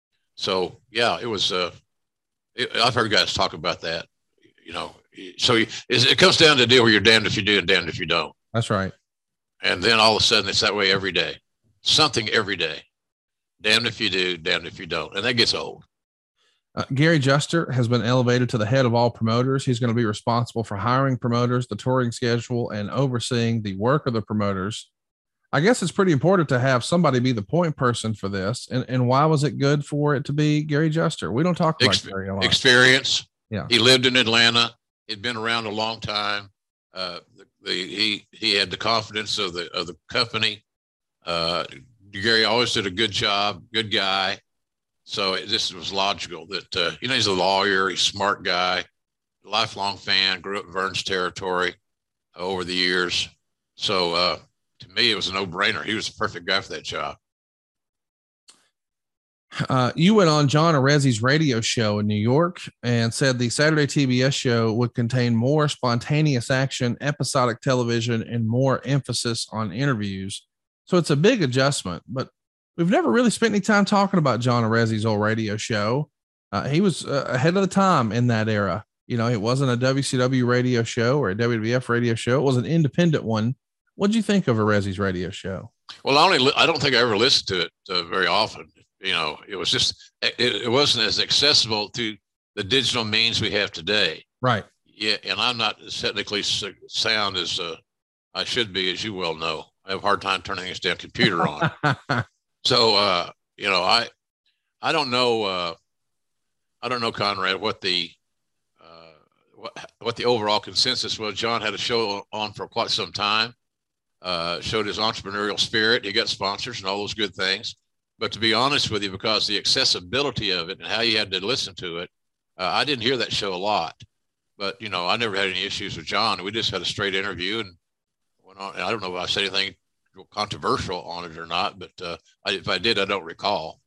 so, yeah, it was, uh, it, I've heard guys talk about that, you know. So it, it comes down to a deal where you're damned if you do and damned if you don't. That's right. And then all of a sudden it's that way every day. Something every day. Damned if you do, damned if you don't. And that gets old. Uh, Gary Juster has been elevated to the head of all promoters. He's going to be responsible for hiring promoters, the touring schedule, and overseeing the work of the promoters. I guess it's pretty important to have somebody be the point person for this. And, and why was it good for it to be Gary Juster? We don't talk about Ex- Gary a lot. Experience. Yeah. He lived in Atlanta. He'd been around a long time. Uh, the, the, he, he had the confidence of the, of the company. Uh, Gary always did a good job, good guy. So it just was logical that, uh, you know, he's a lawyer, he's a smart guy, lifelong fan, grew up in Vern's territory uh, over the years. So uh, to me, it was a no-brainer. He was the perfect guy for that job. Uh, you went on John Arezzi's radio show in New York and said the Saturday T B S show would contain more spontaneous action, episodic television, and more emphasis on interviews. So it's a big adjustment, but we've never really spent any time talking about John Arezzi's old radio show. Uh, he was uh, ahead of the time in that era. You know, it wasn't a W C W radio show or a W W F radio show. It was an independent one. What'd you think of Arezzi's radio show? Well, I only, li- I don't think I ever listened to it uh, very often. You know, it was just, it, it wasn't as accessible to the digital means we have today. Right. Yeah. And I'm not as technically sound as uh, I should be, as you well know. I have a hard time turning this damn computer on. So, uh, you know, I, I don't know, uh, I don't know, Conrad, what the, uh, what, what the overall consensus was. John had a show on for quite some time, uh, showed his entrepreneurial spirit. He got sponsors and all those good things. But to be honest with you, because the accessibility of it and how you had to listen to it, uh, I didn't hear that show a lot. But, you know, I never had any issues with John. We just had a straight interview and went on. And I don't know if I said anything controversial on it or not, but uh, I, if I did, I don't recall.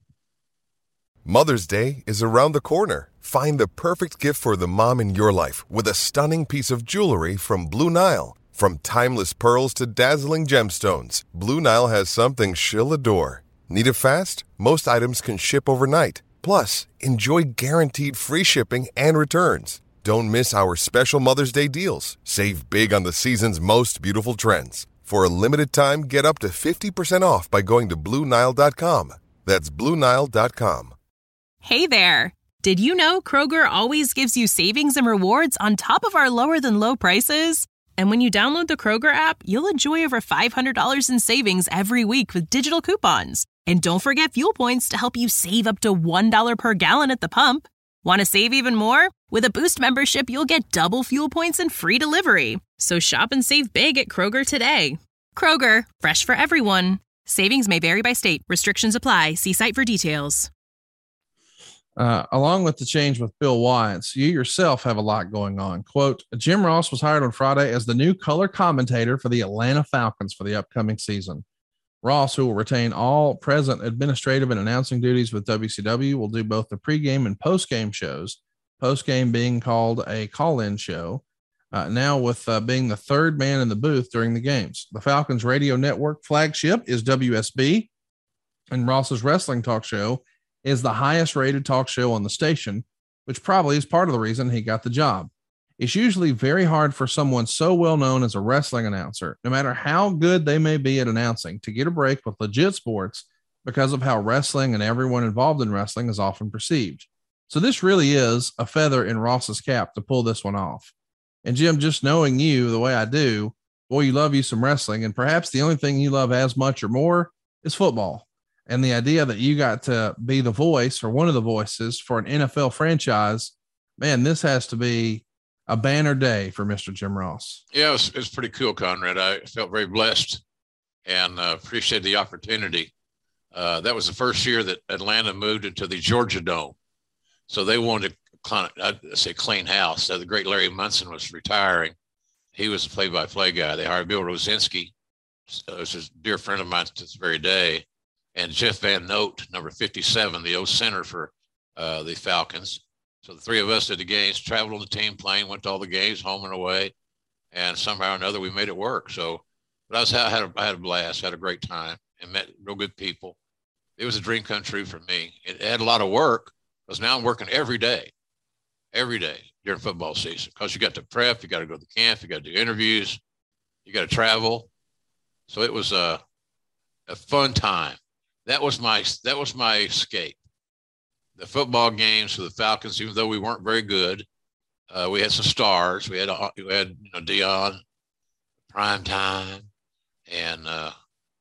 Mother's Day is around the corner. Find the perfect gift for the mom in your life with a stunning piece of jewelry from Blue Nile. From timeless pearls to dazzling gemstones, Blue Nile has something she'll adore. Need it fast? Most items can ship overnight. Plus, enjoy guaranteed free shipping and returns. Don't miss our special Mother's Day deals. Save big on the season's most beautiful trends. For a limited time, get up to fifty percent off by going to Blue Nile dot com. That's Blue Nile dot com. Hey there. Did you know Kroger always gives you savings and rewards on top of our lower-than-low prices? And when you download the Kroger app, you'll enjoy over five hundred dollars in savings every week with digital coupons. And don't forget fuel points to help you save up to one dollar per gallon at the pump. Want to save even more? With a Boost membership, you'll get double fuel points and free delivery. So shop and save big at Kroger today. Kroger, fresh for everyone. Savings may vary by state. Restrictions apply. See site for details. Uh, along with the change with Bill Watts, you yourself have a lot going on. Quote, Jim Ross was hired on Friday as the new color commentator for the Atlanta Falcons for the upcoming season. Ross, who will retain all present administrative and announcing duties with W C W, will do both the pregame and postgame shows, postgame being called a call-in show, uh, now with uh, being the third man in the booth during the games. The Falcons radio network flagship is W S B, and Ross's wrestling talk show is the highest rated talk show on the station, which probably is part of the reason he got the job. It's usually very hard for someone so well known as a wrestling announcer, no matter how good they may be at announcing, to get a break with legit sports because of how wrestling and everyone involved in wrestling is often perceived. So this really is a feather in Ross's cap to pull this one off. And Jim, just knowing you the way I do, boy, you love you some wrestling, and perhaps the only thing you love as much or more is football. And the idea that you got to be the voice or one of the voices for an N F L franchise, man, this has to be a banner day for Mister Jim Ross. Yeah, it was, it was pretty cool, Conrad. I felt very blessed and uh, appreciated the opportunity. Uh, that was the first year that Atlanta moved into the Georgia Dome. So they wanted to clean, I'd say clean house. So the great Larry Munson was retiring. He was a play-by-play guy. They hired Bill Rosinski, who's a dear friend of mine to this very day, and Jeff Van Note, number fifty-seven, the old center for uh, the Falcons. So the three of us did the games, traveled on the team plane, went to all the games, home and away, and somehow or another we made it work. So, but I was I had a, I had a blast, had a great time, and met real good people. It was a dream come true for me. It had a lot of work because now I'm working every day, every day during football season. Because you got to prep, you got to go to the camp, you got to do interviews, you got to travel. So it was a a fun time. That was my that was my escape. The football games for the Falcons, even though we weren't very good, uh, we had some stars. We had uh, we had you know Dion, prime time, and uh,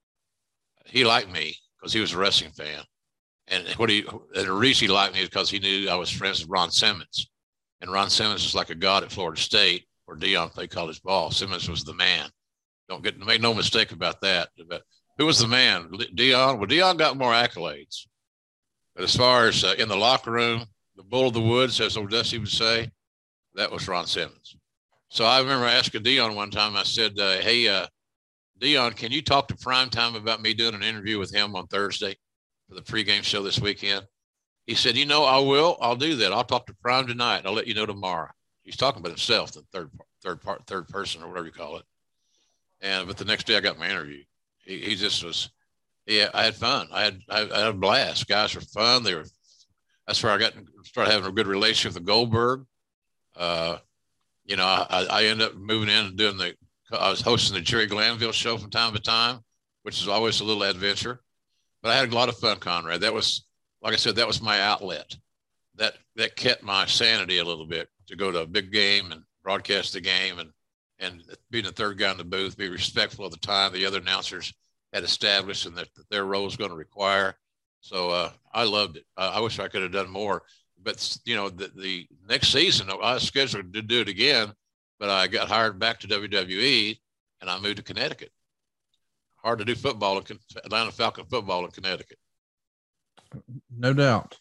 he liked me because he was a wrestling fan. And what he and the reason he liked me is because he knew I was friends with Ron Simmons, and Ron Simmons was like a god at Florida State, where Dion played college ball. Simmons was the man. Don't get make no mistake about that. But who was the man? Dion. Well, Dion got more accolades. But as far as uh, in the locker room, the bull of the woods, as old Dusty would say, that was Ron Simmons. So I remember asking Dion one time, I said, uh, hey, uh, Dion, can you talk to Primetime about me doing an interview with him on Thursday for the pregame show this weekend? He said, you know, I will. I'll do that. I'll talk to Prime tonight. I'll let you know tomorrow. He's talking about himself, the third third part, third person or whatever you call it. And but the next day I got my interview. He, he just was. Yeah, I had fun. I had I, I had a blast. Guys were fun. They were. That's where I got started having a good relationship with Goldberg. Uh, you know, I, I ended up moving in and doing the. I was hosting the Jerry Glanville show from time to time, which is always a little adventure. But I had a lot of fun, Conrad. That was, like I said, that was my outlet. That that kept my sanity a little bit to go to a big game and broadcast the game and and being the third guy in the booth, be respectful of the time the other announcers had established and that, that their role was going to require. So uh, I loved it. I, I wish I could have done more. But, you know, the, the next season, I was scheduled to do it again, but I got hired back to W W E and I moved to Connecticut. Hard to do football, in Atlanta Falcon football in Connecticut. No doubt.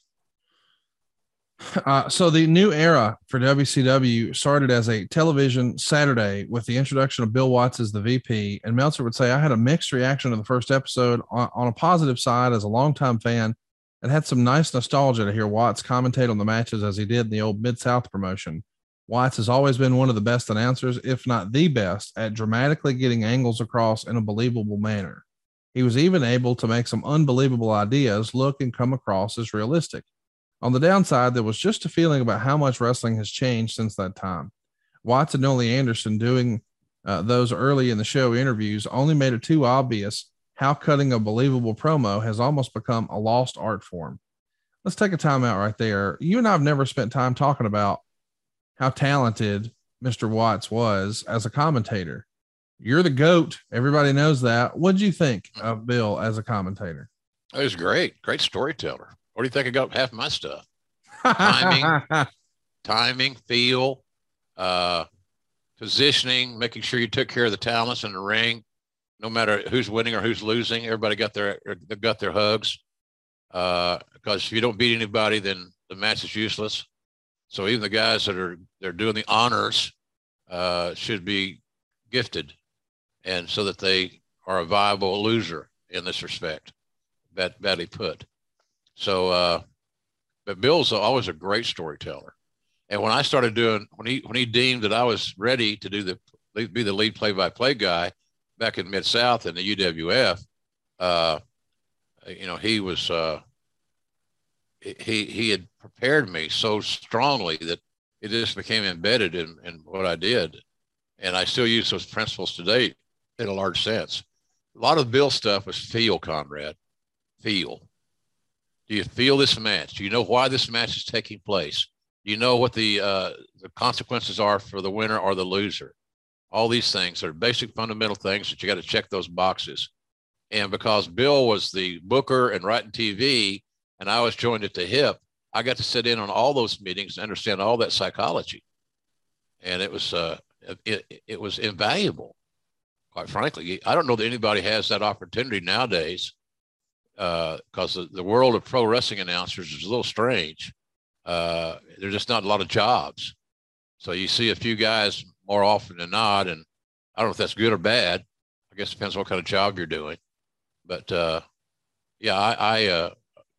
Uh, so the new era for W C W started as a television Saturday with the introduction of Bill Watts as the V P. And Meltzer would say, I had a mixed reaction to the first episode. On, on a positive side, as a longtime fan, it had some nice nostalgia to hear Watts commentate on the matches as he did in the old Mid-South promotion. Watts has always been one of the best announcers, if not the best, at dramatically getting angles across in a believable manner. He was even able to make some unbelievable ideas look and come across as realistic. On the downside, there was just a feeling about how much wrestling has changed since that time. Watts and Ole Anderson doing uh, those early in the show interviews only made it too obvious how cutting a believable promo has almost become a lost art form. Let's take a time out right there. You and I have never spent time talking about how talented Mister Watts was as a commentator. You're the GOAT. Everybody knows that. What did you think of Bill as a commentator? It was great. Great storyteller. What do you think I got half my stuff? Timing, timing, feel, uh, positioning, making sure you took care of the talents in the ring. no matter who's winning or who's losing, everybody got their they got their hugs. Uh, because if you don't beat anybody, then the match is useless. So even the guys that are they're doing the honors uh, should be gifted, and so that they are a viable loser in this respect. Bad, badly put. So, uh, but Bill's always a great storyteller. And when I started doing, when he when he deemed that I was ready to do the be the lead play-by-play guy back in Mid-South and the U W F, uh, you know, he was uh, he he had prepared me so strongly that it just became embedded in, in what I did, and I still use those principles today in a large sense. A lot of Bill stuff was feel, Conrad. Feel. Do you feel this match? Do you know why this match is taking place? Do you know what the uh, the consequences are for the winner or the loser? All these things are basic fundamental things that you got to check those boxes. And because Bill was the booker and writing T V, and I was joined at the hip, I got to sit in on all those meetings and understand all that psychology. And it was uh, it, it was invaluable, quite frankly. I don't know that anybody has that opportunity nowadays, because uh, the, the world of pro wrestling announcers is a little strange. Uh, there's just not a lot of jobs. So you see a few guys more often than not, and I don't know if that's good or bad. I guess it depends on what kind of job you're doing. But uh, yeah, I I, uh,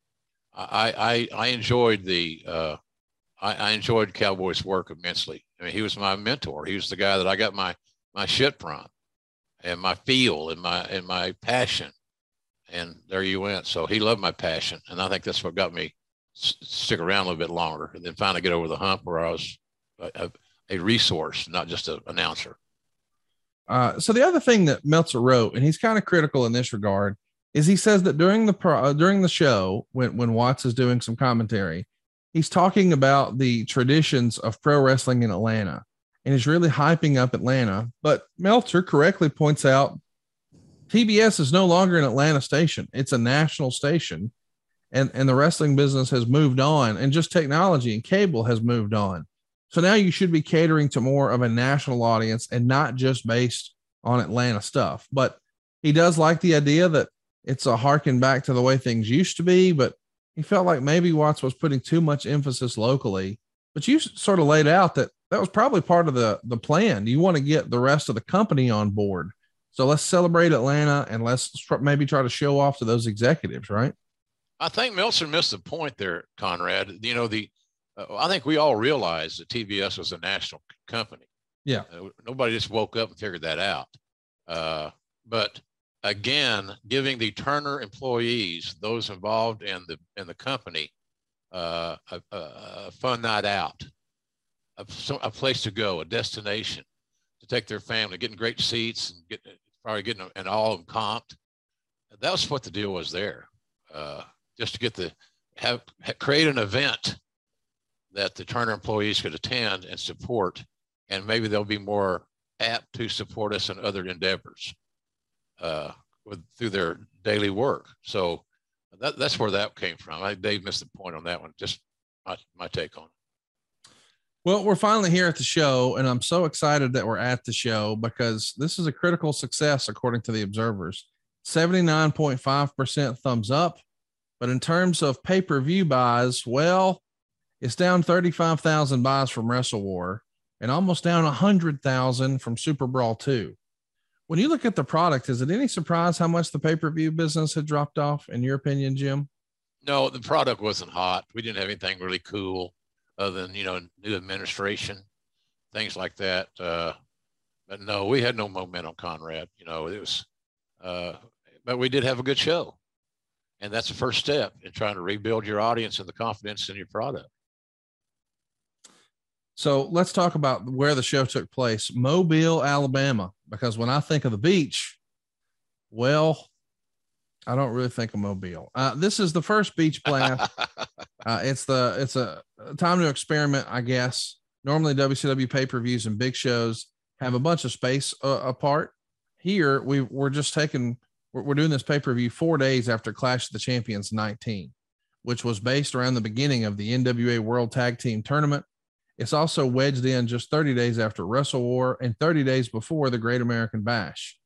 I I I enjoyed the uh, I, I enjoyed Cowboy's work immensely. I mean, he was my mentor. He was the guy that I got my my shit from, and my feel, and my and my passion. And there you went. So he loved my passion, and I think that's what got me s- stick around a little bit longer, and then finally get over the hump where I was a, a resource, not just an announcer. Uh, so the other thing that Meltzer wrote, and he's kind of critical in this regard, is he says that during the pro, uh, during the show, when when Watts is doing some commentary, he's talking about the traditions of pro wrestling in Atlanta, and he's really hyping up Atlanta. But Meltzer correctly points out T B S is no longer an Atlanta station; it's a national station, and and the wrestling business has moved on, and just technology and cable has moved on. So now you should be catering to more of a national audience and not just based on Atlanta stuff. But he does like the idea that it's a harken back to the way things used to be, but he felt like maybe Watts was putting too much emphasis locally. But you sort of laid out that that was probably part of the, the plan. You want to get the rest of the company on board. So let's celebrate Atlanta, and let's maybe try to show off to those executives, right? I think Meltzer missed the point there, Conrad. You know, the Uh, I think we all realized that T B S was a national company. Yeah. Uh, nobody just woke up and figured that out. Uh, but again, giving the Turner employees, those involved in the in the company, uh, a, a, a fun night out, a, a place to go, a destination to take their family, getting great seats and get probably getting and all of them comped. That was what the deal was there. Uh, just to get the have, have create an event that the Turner employees could attend and support, and maybe they'll be more apt to support us in other endeavors uh, with through their daily work. So that, that's where that came from. I think Dave missed the point on that one. Just my, my take on it. Well, we're finally here at the show, and I'm so excited that we're at the show because this is a critical success, according to the observers. seventy-nine point five percent thumbs up. But in terms of pay-per-view buys, well, it's down thirty-five thousand buys from Wrestle War and almost down one hundred thousand from Super Brawl two. When you look at the product, is it any surprise how much the pay-per-view business had dropped off, in your opinion, Jim? No, the product wasn't hot. We didn't have anything really cool other than, you know, new administration, things like that. Uh, but no, we had no momentum, Conrad. You know, it was, uh, but we did have a good show. And that's the first step in trying to rebuild your audience and the confidence in your product. So let's talk about where the show took place, Mobile, Alabama, because when I think of the beach, well, I don't really think of Mobile. Uh, this is the first beach blast. uh, it's the, it's a time to experiment, I guess. Normally W C W pay-per-views and big shows have a bunch of space uh, apart. Here we we're just taking, we're, we're doing this pay-per-view four days after Clash of the Champions nineteen, which was based around the beginning of the N W A World Tag Team Tournament. It's also wedged in just thirty days after Wrestle War and thirty days before the Great American Bash.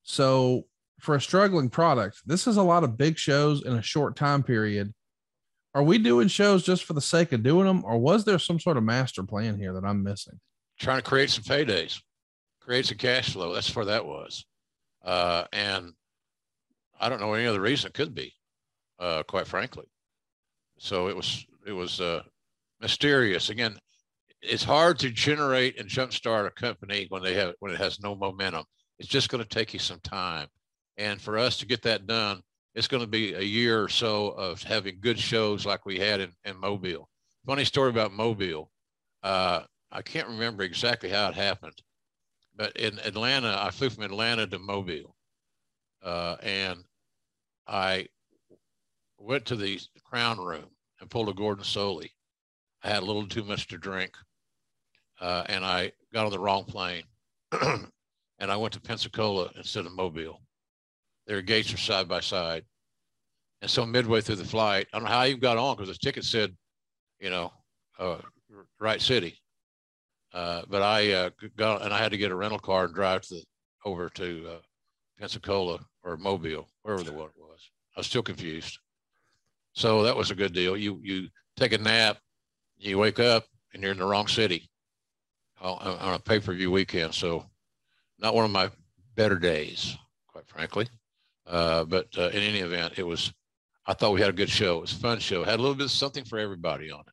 So for a struggling product, this is a lot of big shows in a short time period. Are we doing shows just for the sake of doing them, or was there some sort of master plan here that I'm missing? Trying to create some paydays, create some cash flow. That's where that was. Uh, and I don't know any other reason it could be, uh, quite frankly. So it was, it was uh, mysterious. Again, it's hard to generate and jumpstart a company when they have, when it has no momentum. It's just going to take you some time. And for us to get that done, it's going to be a year or so of having good shows like we had in, in Mobile. Funny story about Mobile. Uh, I can't remember exactly how it happened, but in Atlanta, I flew from Atlanta to Mobile. Uh, and I went to the Crown Room and pulled a Gordon Soley. I had a little too much to drink. Uh, and I got on the wrong plane. And I went to Pensacola instead of Mobile. Their gates are side by side. And so midway through the flight, I don't know how I even got on because the ticket said, you know, uh, right city. Uh, but I uh, got, and I had to get a rental car and drive to the, over to uh, Pensacola or Mobile, wherever the one it was. I was still confused. So that was a good deal. You, you take a nap, you wake up and you're in the wrong city on, on a pay-per-view weekend. So not one of my better days, quite frankly. Uh, but uh, in any event, it was, I thought we had a good show. It was a fun show. It had a little bit of something for everybody on it.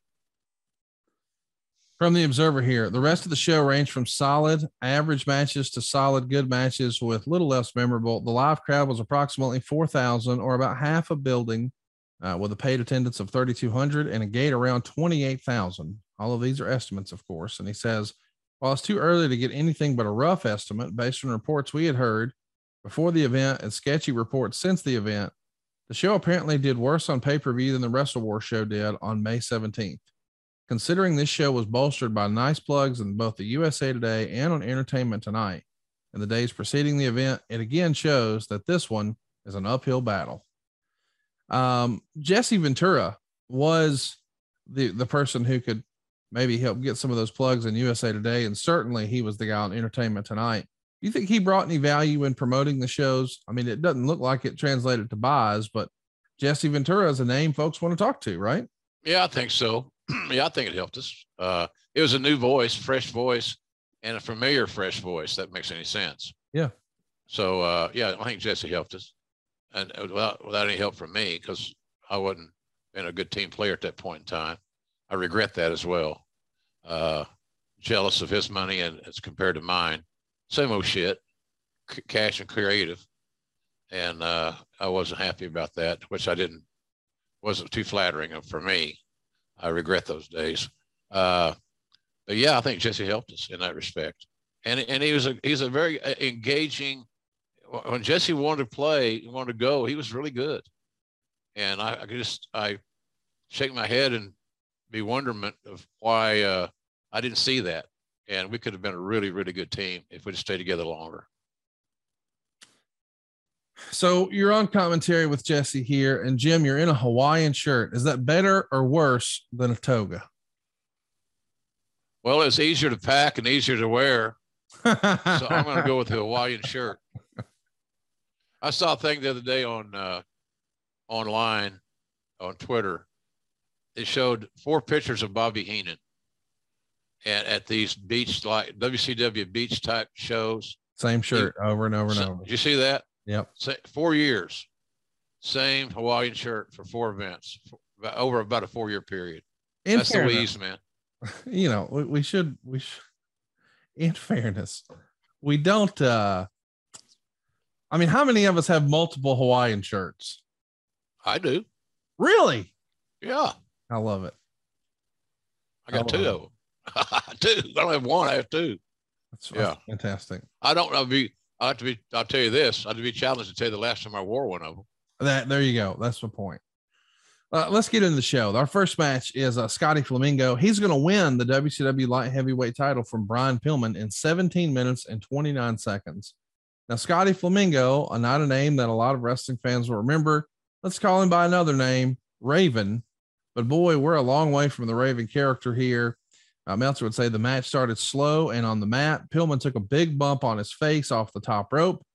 From the Observer here, the rest of the show ranged from solid average matches to solid good matches with little less memorable. The live crowd was approximately four thousand, or about half a building, uh, with a paid attendance of thirty-two hundred and a gate around twenty-eight thousand. All of these are estimates, of course. And he says, while it's too early to get anything but a rough estimate based on reports we had heard before the event and sketchy reports since the event, the show apparently did worse on pay-per-view than the Wrestle War show did on May seventeenth. Considering this show was bolstered by nice plugs in both the U S A Today and on Entertainment Tonight in the days preceding the event, it again shows that this one is an uphill battle. Um, Jesse Ventura was the, the person who could maybe help get some of those plugs in U S A Today, and certainly he was the guy on Entertainment Tonight. Do you think he brought any value in promoting the shows? I mean, it doesn't look like it translated to buys, but Jesse Ventura is a name folks want to talk to, right? Yeah, I think so. Yeah, I think it helped us. Uh, it was a new voice, fresh voice, and a familiar, fresh voice. That makes any sense. Yeah. So, uh, yeah, I think Jesse helped us, and without, without any help from me, because I wasn't been a good team player at that point in time. I regret that as well. Uh, jealous of his money and as compared to mine. Same old shit, C- cash and creative. And uh, I wasn't happy about that, which I didn't, wasn't too flattering for me. I regret those days. Uh, but yeah, I think Jesse helped us in that respect. And and he was a, he's a very engaging, when Jesse wanted to play, he wanted to go, he was really good. And I, I just, I shake my head and be wonderment of why uh, I didn't see that. And we could have been a really, really good team if we'd stayed together longer. So you're on commentary with Jesse here, and Jim, you're in a Hawaiian shirt. Is that better or worse than a toga? Well, it's easier to pack and easier to wear. So I'm going to go with the Hawaiian shirt. I saw a thing the other day on uh, online on Twitter. It showed four pictures of Bobby Heenan at, at these beach, like W C W beach type shows. Same shirt he, over and over and so, over. Did you see that? Yep. Four years, same Hawaiian shirt for four events for about, over about a four year period. In That's fairness, Louise, man. You know, we, we should, we should, in fairness, we don't, uh, I mean, how many of us have multiple Hawaiian shirts? I do. Really? Yeah. I love it. I got I two of them. Two. I don't have one. I have two. That's, yeah. That's fantastic. I don't know. Be, I have to be, I'll tell you this. I'd be challenged to tell you the last time I wore one of them. That, there you go. That's the point. Uh, let's get into the show. Our first match is uh, Scotty Flamingo. He's going to win the W C W light heavyweight title from Brian Pillman in seventeen minutes and twenty-nine seconds. Now, Scotty Flamingo, uh, not a name that a lot of wrestling fans will remember. Let's call him by another name, Raven. But boy, we're a long way from the Raven character here. Uh, Meltzer would say the match started slow and on the mat. Pillman took a big bump on his face off the top rope.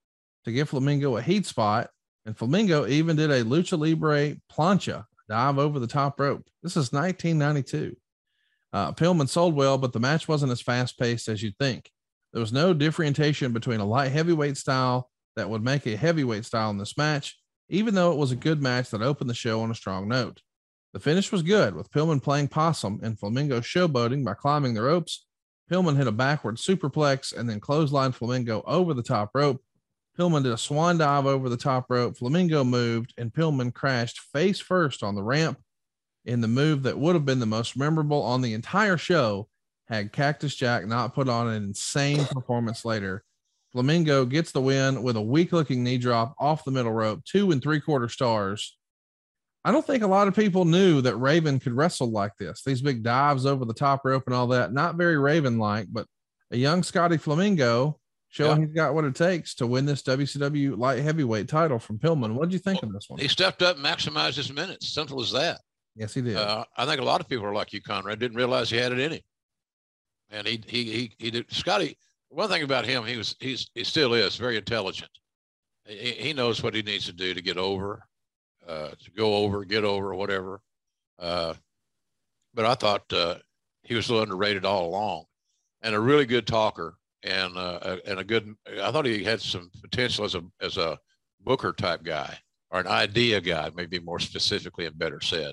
to give Flamingo a heat spot. And Flamingo even did a lucha libre plancha, dive over the top rope. This is nineteen ninety-two. Uh, Pillman sold well, but the match wasn't as fast paced as you'd think. There was no differentiation between a light heavyweight style that would make a heavyweight style in this match, even though it was a good match that opened the show on a strong note. The finish was good, with Pillman playing possum and Flamingo showboating by climbing the ropes. Pillman hit a backward superplex and then clotheslined Flamingo over the top rope. Pillman did a swan dive over the top rope. Flamingo moved, and Pillman crashed face first on the ramp in the move that would have been the most memorable on the entire show had Cactus Jack not put on an insane performance later. Flamingo gets the win with a weak-looking knee drop off the middle rope, two and three-quarter stars. I don't think a lot of people knew that Raven could wrestle like this. These big dives over the top rope and all that, not very Raven-like, but a young Scotty Flamingo showing yeah. he's got what it takes to win this W C W light heavyweight title from Pillman. What did you think well, of this one? He stepped up and maximized his minutes. Simple as that. Yes, he did. Uh, I think a lot of people are like you, Conrad, didn't realize he had it in him. And he, he, he, he did. Scotty, one thing about him, he was, he's, he still is very intelligent. He, he knows what he needs to do to get over, uh, to go over, get over, whatever. Uh, but I thought uh, he was a little underrated all along, and a really good talker. And uh, and a good, I thought he had some potential as a as a Booker type guy, or an idea guy, maybe more specifically and better said.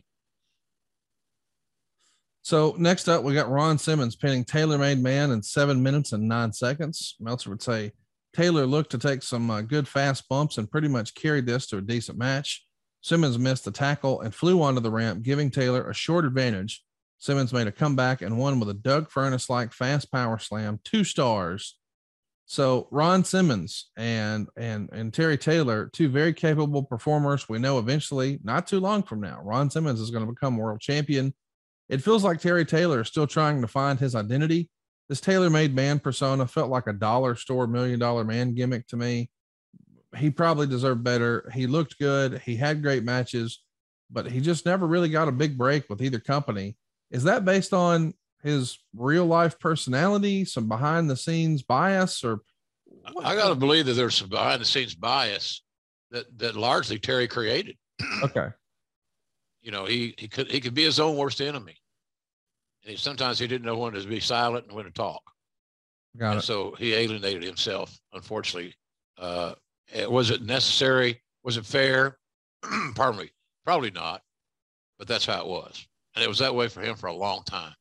So next up, we got Ron Simmons pinning Taylor Made Man in seven minutes and nine seconds. Meltzer would say Taylor looked to take some uh, good fast bumps and pretty much carried this to a decent match. Simmons missed the tackle and flew onto the ramp, giving Taylor a short advantage. Simmons made a comeback and won with a Doug Furnace-like fast power slam, two stars. So Ron Simmons and and and Terry Taylor, two very capable performers. We know eventually, not too long from now, Ron Simmons is going to become world champion. It feels like Terry Taylor is still trying to find his identity. This tailor-made man persona felt like a dollar store, million dollar man gimmick to me. He probably deserved better. He looked good. He had great matches, but he just never really got a big break with either company. Is that based on his real life personality, some behind the scenes bias, or what? I got to believe that there's some behind the scenes bias that, that largely Terry created. Okay. You know, he, he could, he could be his own worst enemy. And he, sometimes he didn't know when to be silent and when to talk. Got and it. So he alienated himself, unfortunately. Uh, was it necessary? Was it fair? Pardon me. Probably not, but that's how it was. And it was that way for him for a long time.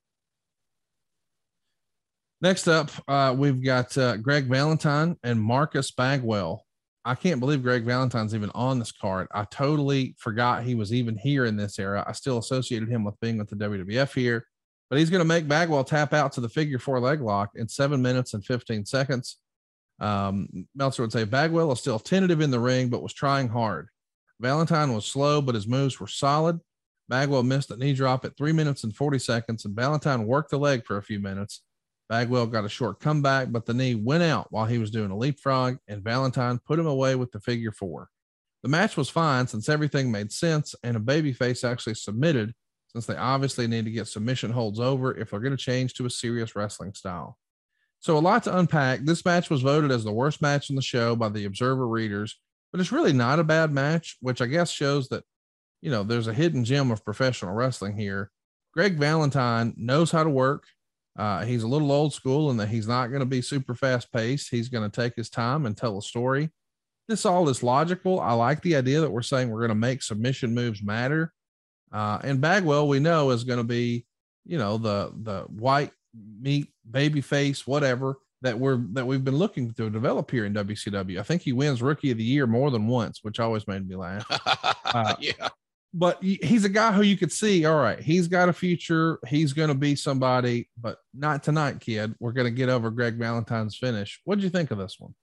Next up, uh, we've got uh, Greg Valentine and Marcus Bagwell. I can't believe Greg Valentine's even on this card. I totally forgot he was even here in this era. I still associated him with being with the W W F here, but he's going to make Bagwell tap out to the figure four leg lock in seven minutes and fifteen seconds. Um, Meltzer would say Bagwell is still tentative in the ring, but was trying hard. Valentine was slow, but his moves were solid. Bagwell missed a knee drop at three minutes and forty seconds, and Valentine worked the leg for a few minutes. Bagwell got a short comeback, but the knee went out while he was doing a leapfrog, and Valentine put him away with the figure four. The match was fine since everything made sense, and a babyface actually submitted since they obviously need to get submission holds over if they're going to change to a serious wrestling style. So a lot to unpack. This match was voted as the worst match in the show by the Observer readers, but it's really not a bad match, which I guess shows that, you know, there's a hidden gem of professional wrestling here. Greg Valentine knows how to work. Uh, he's a little old school in that he's not going to be super fast paced. He's going to take his time and tell a story. This all is logical. I like the idea that we're saying we're going to make submission moves matter. Uh, and Bagwell, we know, is going to be, you know, the, the white meat baby face, whatever that we're, that we've been looking to develop here in W C W. I think he wins Rookie of the Year more than once, which always made me laugh. Uh, yeah. But he's a guy who you could see, all right, he's got a future. He's going to be somebody, but not tonight, kid. We're going to get over Greg Valentine's finish. What did you think of this one?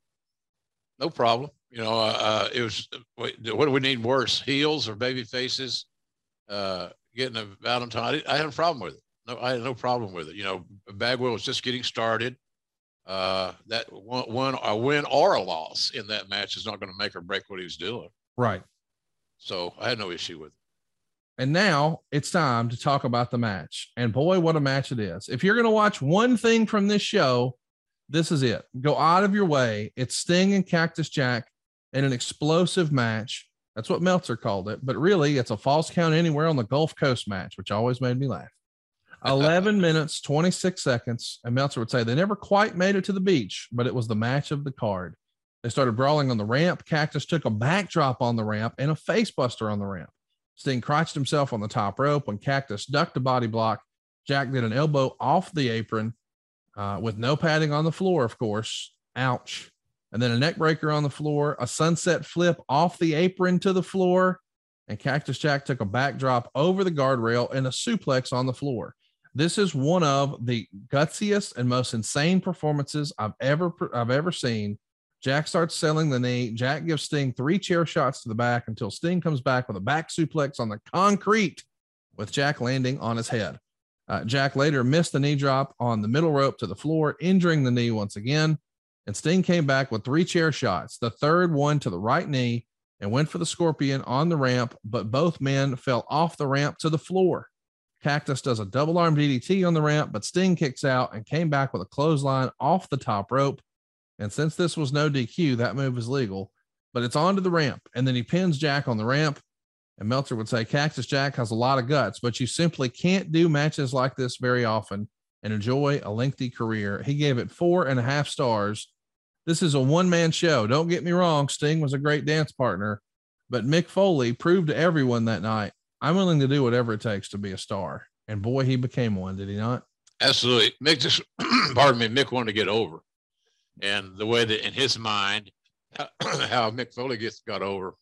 No problem. You know, uh, it was, what do we need worse, heels or baby faces? Uh, getting a Valentine, I had a problem with it. No, I had no problem with it. You know, Bagwell was just getting started. Uh, that one, one, a win or a loss in that match is not going to make or break what he was doing. Right. So I had no issue with it. And now it's time to talk about the match. And boy, what a match it is. If you're going to watch one thing from this show, This is it. Go out of your way. It's Sting and Cactus Jack in an explosive match. That's what Meltzer called it. But really, it's a false count anywhere on the Gulf Coast match, which always made me laugh. eleven minutes, twenty-six seconds. And Meltzer would say they never quite made it to the beach, but it was the match of the card. They started brawling on the ramp. Cactus took a backdrop on the ramp and a face buster on the ramp. Sting crotched himself on the top rope. When Cactus ducked a body block, Jack did an elbow off the apron uh, with no padding on the floor, of course. Ouch. And then a neck breaker on the floor, a sunset flip off the apron to the floor, and Cactus Jack took a backdrop over the guardrail and a suplex on the floor. This is one of the gutsiest and most insane performances I've ever I've ever seen. Jack starts selling the knee. Jack gives Sting three chair shots to the back until Sting comes back with a back suplex on the concrete, with Jack landing on his head. Uh, Jack later missed the knee drop on the middle rope to the floor, injuring the knee once again. And Sting came back with three chair shots, the third one to the right knee, and went for the scorpion on the ramp, but both men fell off the ramp to the floor. Cactus does a double arm D D T on the ramp, but Sting kicks out and came back with a clothesline off the top rope. And since this was no D Q, that move is legal, but it's onto the ramp. And then he pins Jack on the ramp. And Meltzer would say, Cactus Jack has a lot of guts, but you simply can't do matches like this very often and enjoy a lengthy career. He gave it four and a half stars. This is a one-man show. Don't get me wrong. Sting was a great dance partner, but Mick Foley proved to everyone that night, I'm willing to do whatever it takes to be a star. And boy, he became one, did he not? Absolutely. Mick just, pardon me, Mick wanted to get over. And the way that in his mind, how Mick Foley gets got over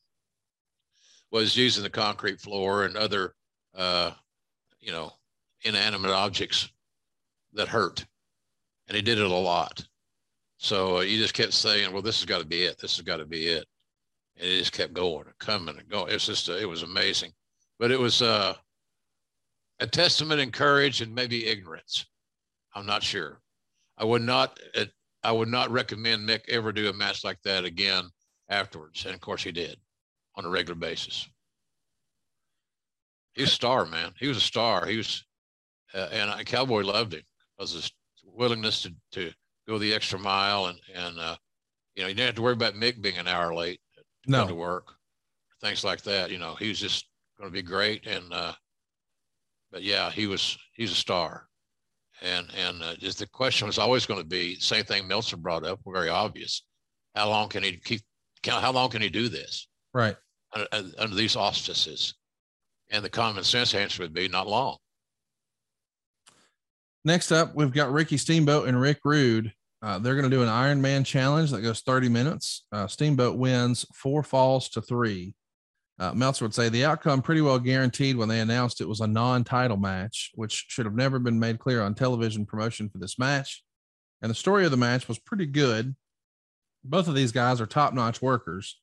was using the concrete floor and other, uh, you know, inanimate objects that hurt. And he did it a lot. So uh, you just kept saying, well, this has got to be it. This has got to be it. And it just kept going and coming and going. It's just, uh, it was amazing. But it was uh, a testament in courage and maybe ignorance. I'm not sure. I would not, uh, I would not recommend Mick ever do a match like that again afterwards. And of course he did on a regular basis. He was a star, man. He was a star. He was, uh, and uh, Cowboy loved him because his willingness to, to go the extra mile. And, and uh, you know, you didn't have to worry about Mick being an hour late to no. come to work, things like that. You know, he was just going to be great. And, uh, but yeah, he was, he's a star. And, and uh, just the question was always going to be same thing Meltzer brought up, very obvious. How long can he keep, how long can he do this? Right. Under, under these auspices? And the common sense answer would be not long. Next up, we've got Ricky Steamboat and Rick Rude. Uh, they're going to do an Iron Man challenge that goes thirty minutes. Uh, Steamboat wins four falls to three. Uh, Meltzer would say the outcome pretty well guaranteed when they announced it was a non-title match, which should have never been made clear on television promotion for this match. And the story of the match was pretty good. Both of these guys are top-notch workers.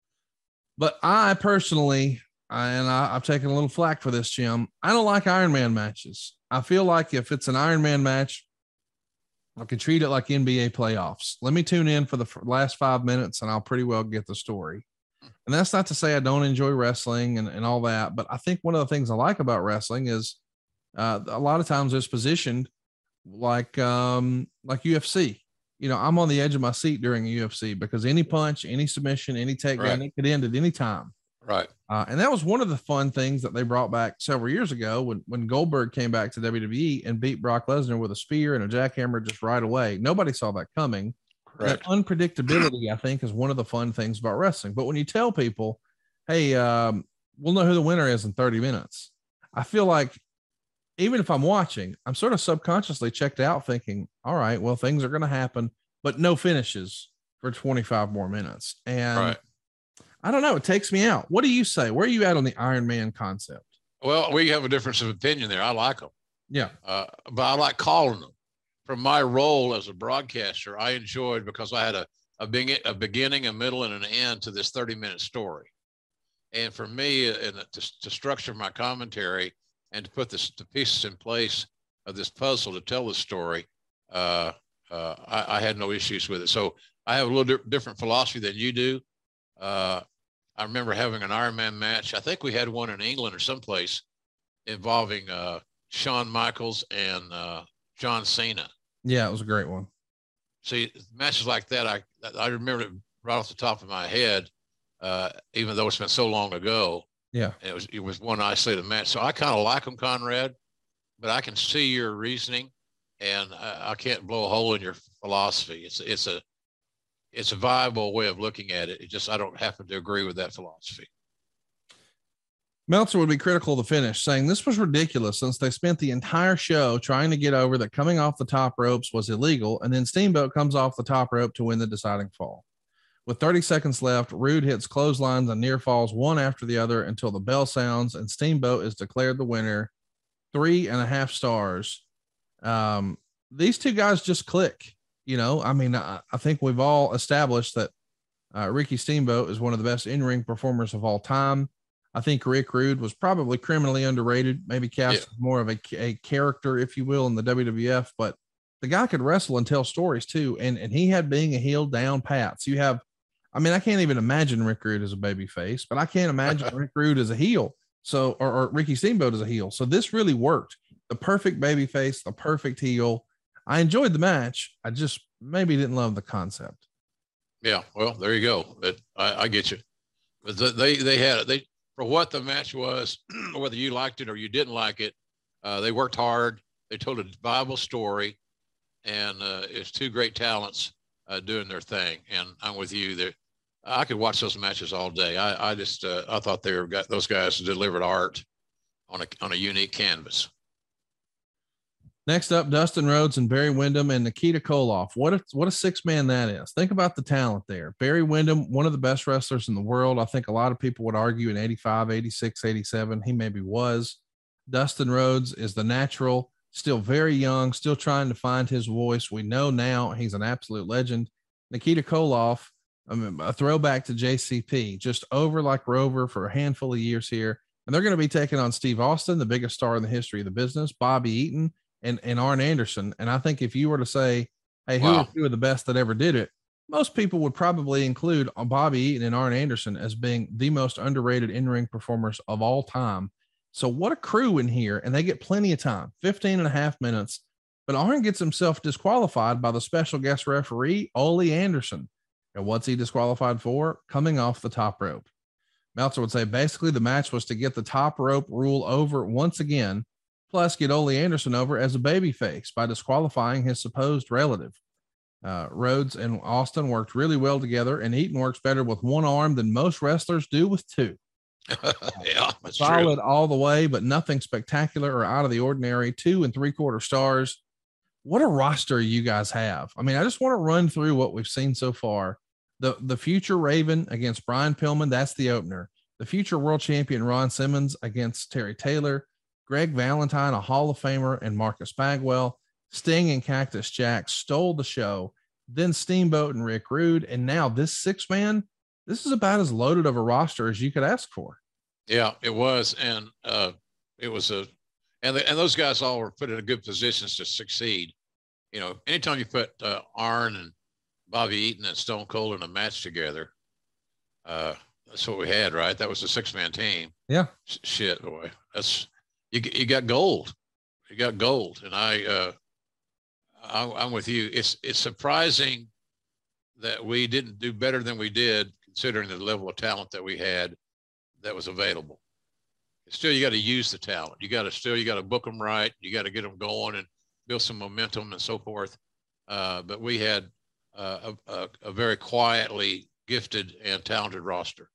But I personally, and I, I've taken a little flack for this, Jim, I don't like Iron Man matches. I feel like if it's an Iron Man match, I can treat it like N B A playoffs. Let me tune in for the last five minutes and I'll pretty well get the story. And that's not to say I don't enjoy wrestling and, and all that, but I think one of the things I like about wrestling is uh, a lot of times it's positioned like, um, like U F C. You know, I'm on the edge of my seat during a U F C because any punch, any submission, any takedown, right. It could end at any time. Right. Uh, and that was one of the fun things that they brought back several years ago when, when Goldberg came back to W W E and beat Brock Lesnar with a spear and a jackhammer just right away. Nobody saw that coming. That unpredictability, I think, is one of the fun things about wrestling. But when you tell people, hey, um, we'll know who the winner is in thirty minutes, I feel like even if I'm watching, I'm sort of subconsciously checked out thinking, all right, well, things are going to happen, but no finishes for twenty-five more minutes. And right. I don't know. It takes me out. What do you say? Where are you at on the Iron Man concept? Well, we have a difference of opinion there. I like them. Yeah. Uh, but I like calling them. From my role as a broadcaster, I enjoyed because I had a, a, big, a beginning, a middle, and an end to this thirty minute story. And for me, and to, to structure my commentary and to put this, the pieces in place of this puzzle to tell the story, uh, uh, I, I had no issues with it. So I have a little di- different philosophy than you do. Uh, I remember having an Iron Man match. I think we had one in England or someplace involving uh, Shawn Michaels and uh, John Cena. Yeah, it was a great one. see, matches like that, I I remember it right off the top of my head, uh, even though it's been so long ago. Yeah, it was it was one isolated match. So I kind of like them, Conrad, but I can see your reasoning, and I, I can't blow a hole in your philosophy. It's it's a it's a viable way of looking at it. It just I don't happen to agree with that philosophy. Meltzer would be critical of the finish, saying this was ridiculous since they spent the entire show trying to get over that coming off the top ropes was illegal, and then Steamboat comes off the top rope to win the deciding fall. With thirty seconds left, Rude hits clotheslines and near falls one after the other until the bell sounds and Steamboat is declared the winner. Three and a half stars. Um, these two guys just click. You know, I mean, I, I think we've all established that uh, Ricky Steamboat is one of the best in-ring performers of all time. I think Rick Rude was probably criminally underrated, maybe cast yeah. as more of a, a character, if you will, in the W W F, but the guy could wrestle and tell stories too. And, and he had being a heel down pat. So you have, I mean, I can't even imagine Rick Rude as a baby face, but I can't imagine Rick Rude as a heel. So, or, or Ricky Steamboat as a heel. So this really worked. The perfect baby face, the perfect heel. I enjoyed the match. I just maybe didn't love the concept. Yeah. Well, there you go. But I, I get you. But they, they had it. They, for what the match was, whether you liked it or you didn't like it, uh, they worked hard. They told a viable story, and uh, it's two great talents uh, doing their thing. And I'm with you there. I could watch those matches all day. I, I just, uh, I thought they were got those guys delivered art on a, on a unique canvas. Next up, Dustin Rhodes and Barry Windham and Nikita Koloff. What a, what a six man that is. Think about the talent there. Barry Windham, one of the best wrestlers in the world. I think a lot of people would argue in eighty-five, eighty-six, eighty-seven, he maybe was. Dustin Rhodes is the natural, still very young, still trying to find his voice. We know now he's an absolute legend. Nikita Koloff, I mean, a throwback to J C P, just over like Rover for a handful of years here. And they're going to be taking on Steve Austin, the biggest star in the history of the business, Bobby Eaton, and, and Arn Anderson. And I think if you were to say, hey, who wow. are two of the best that ever did it, most people would probably include Bobby Eaton and Arn Anderson as being the most underrated in-ring performers of all time. So what a crew in here, and they get plenty of time, fifteen and a half minutes, but Arn gets himself disqualified by the special guest referee, Ole Anderson. And what's he disqualified for? Coming off the top rope. Meltzer would say basically the match was to get the top rope rule over once again, plus get Ole Anderson over as a babyface by disqualifying his supposed relative. Uh, Rhodes and Austin worked really well together, and Eaton works better with one arm than most wrestlers do with two. Yeah, that's solid true. all the way, but nothing spectacular or out of the ordinary. Two and three quarter stars. What a roster you guys have. I mean, I just want to run through what we've seen so far. The, the future Raven against Brian Pillman, that's the opener. The future world champion Ron Simmons against Terry Taylor. Greg Valentine, a Hall of Famer, and Marcus Bagwell. Sting and Cactus Jack stole the show. Then Steamboat and Rick Rude. And now this six man, this is about as loaded of a roster as you could ask for. Yeah, it was. And uh, it was a, and, the, and those guys all were put in a good positions to succeed. You know, anytime you put uh, Arn and Bobby Eaton and Stone Cold in a match together, uh, that's what we had, right? That was a six man team. Yeah. Sh- shit, boy. That's, you, you got gold. You got gold. And I, uh, I, I'm with you. It's, it's surprising that we didn't do better than we did, considering the level of talent that we had that was available. Still, you got to use the talent. You got to still, you got to book them right. You got to get them going and build some momentum and so forth. Uh, but we had uh, a, a, a very quietly gifted and talented roster.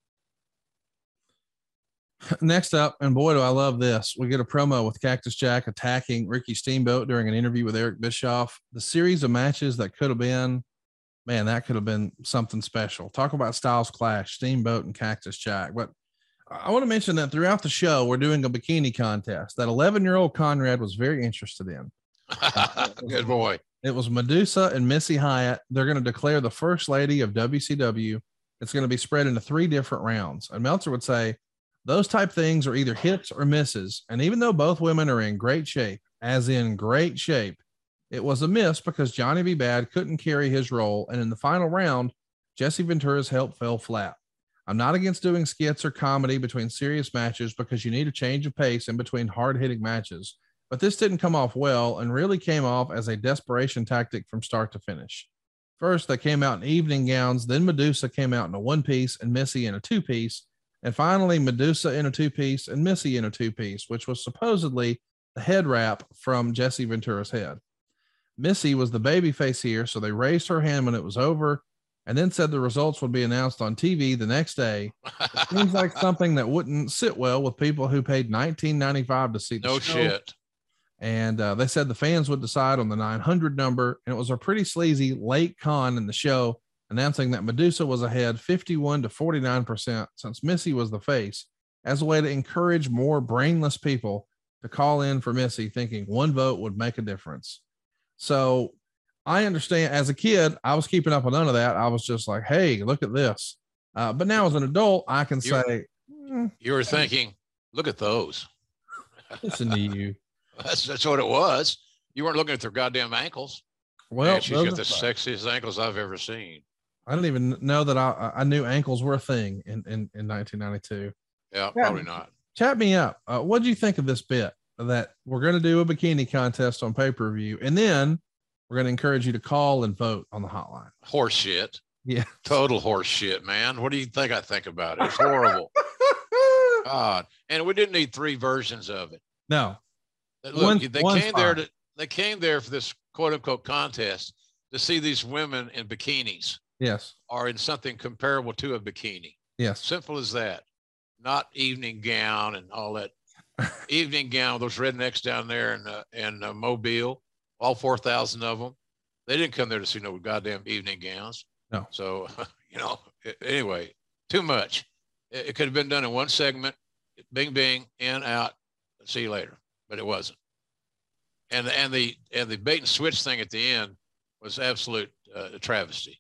Next up, and boy, do I love this. We get a promo with Cactus Jack attacking Ricky Steamboat during an interview with Eric Bischoff. The series of matches that could have been, man, that could have been something special. Talk about Styles Clash, Steamboat and Cactus Jack. But I want to mention that throughout the show, we're doing a bikini contest that eleven year old Conrad was very interested in. Good boy. It was Medusa and Missy Hyatt. They're going to declare the first lady of W C W. It's going to be spread into three different rounds. And Meltzer would say those type things are either hits or misses. And even though both women are in great shape, as in great shape, it was a miss because Johnny B. Bad couldn't carry his role. And in the final round, Jesse Ventura's help fell flat. I'm not against doing skits or comedy between serious matches because you need a change of pace in between hard-hitting matches. But this didn't come off well and really came off as a desperation tactic from start to finish. First, they came out in evening gowns. Then Medusa came out in a one piece and Missy in a two piece. And finally, Medusa in a two piece and Missy in a two piece, which was supposedly the head wrap from Jesse Ventura's head. Missy was the baby face here, so they raised her hand when it was over and then said the results would be announced on T V the next day. It seems like something that wouldn't sit well with people who paid nineteen ninety-five to see the no show. shit. And uh, they said the fans would decide on the nine hundred number. And it was a pretty sleazy late con in the show announcing that Medusa was ahead fifty-one to forty-nine percent since Missy was the face, as a way to encourage more brainless people to call in for Missy, thinking one vote would make a difference. So I understand, as a kid, I was keeping up with none of that. I was just like, hey, look at this. Uh, but now as an adult, I can You're, say, mm, you were thinking, look at those. Listen to you. That's, that's what it was. You weren't looking at their goddamn ankles. Well, Man, she's got the fine. sexiest ankles I've ever seen. I didn't even know that I, I knew ankles were a thing in, in, in nineteen ninety-two. Yeah, probably not. Chat me up. Uh, what do you think of this bit that we're going to do a bikini contest on pay-per-view, and then we're going to encourage you to call and vote on the hotline? Horse shit. Yeah. Total horse shit, man. What do you think I think about it? It's horrible. God. And we didn't need three versions of it. No. Look, One- they one's came there fine. to they came there for this quote unquote contest to see these women in bikinis Yes. or in something comparable to a bikini. Yes. Simple as that. Not evening gown and all that. Evening gown, those rednecks down there in uh, in uh, Mobile, all four thousand of them. They didn't come there to see no goddamn evening gowns. No. So, you know, anyway, too much. It, it could have been done in one segment. Bing, bing, in, out. See you later. But it wasn't. And the, and the, and the bait and switch thing at the end was absolute uh, travesty.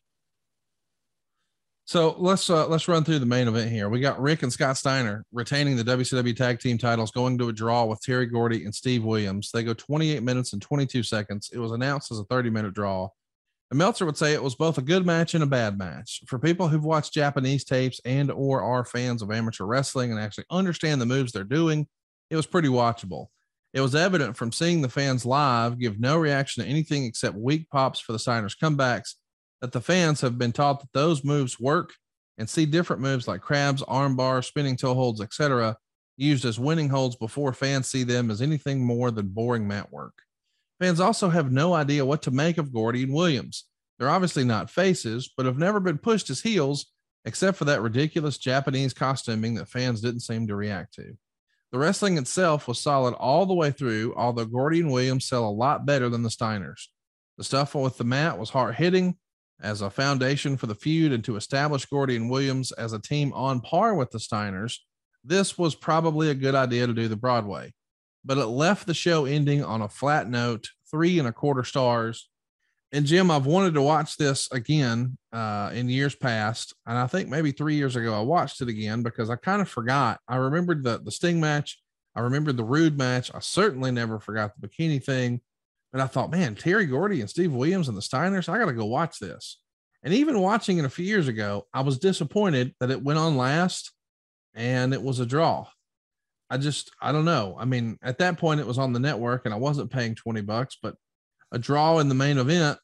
So let's uh, let's run through the main event here. We got Rick and Scott Steiner retaining the W C W tag team titles, going to a draw with Terry Gordy and Steve Williams. They go twenty-eight minutes and twenty-two seconds. It was announced as a thirty minute draw. And Meltzer would say it was both a good match and a bad match. For people who've watched Japanese tapes and or are fans of amateur wrestling and actually understand the moves they're doing, it was pretty watchable. It was evident from seeing the fans live give no reaction to anything except weak pops for the Steiners' comebacks that the fans have been taught that those moves work and see different moves like crabs, arm bars, spinning toe holds, et cetera used as winning holds before fans see them as anything more than boring mat work. Fans also have no idea what to make of Gordy and Williams. They're obviously not faces, but have never been pushed as heels, except for that ridiculous Japanese costuming that fans didn't seem to react to. The wrestling itself was solid all the way through, although Gordy and Williams sell a lot better than the Steiners. The stuff with the mat was hard hitting as a foundation for the feud and to establish Gordy and Williams as a team on par with the Steiners. This was probably a good idea to do the Broadway, but it left the show ending on a flat note, three and a quarter stars. And Jim, I've wanted to watch this again uh, in years past. And I think maybe three years ago, I watched it again because I kind of forgot. I remembered the, the Sting match. I remembered the Rude match. I certainly never forgot the bikini thing. But I thought, man, Terry Gordy and Steve Williams and the Steiners, I got to go watch this. And even watching it a few years ago, I was disappointed that it went on last and it was a draw. I just, I don't know. I mean, at that point it was on the network and I wasn't paying twenty bucks, but a draw in the main event,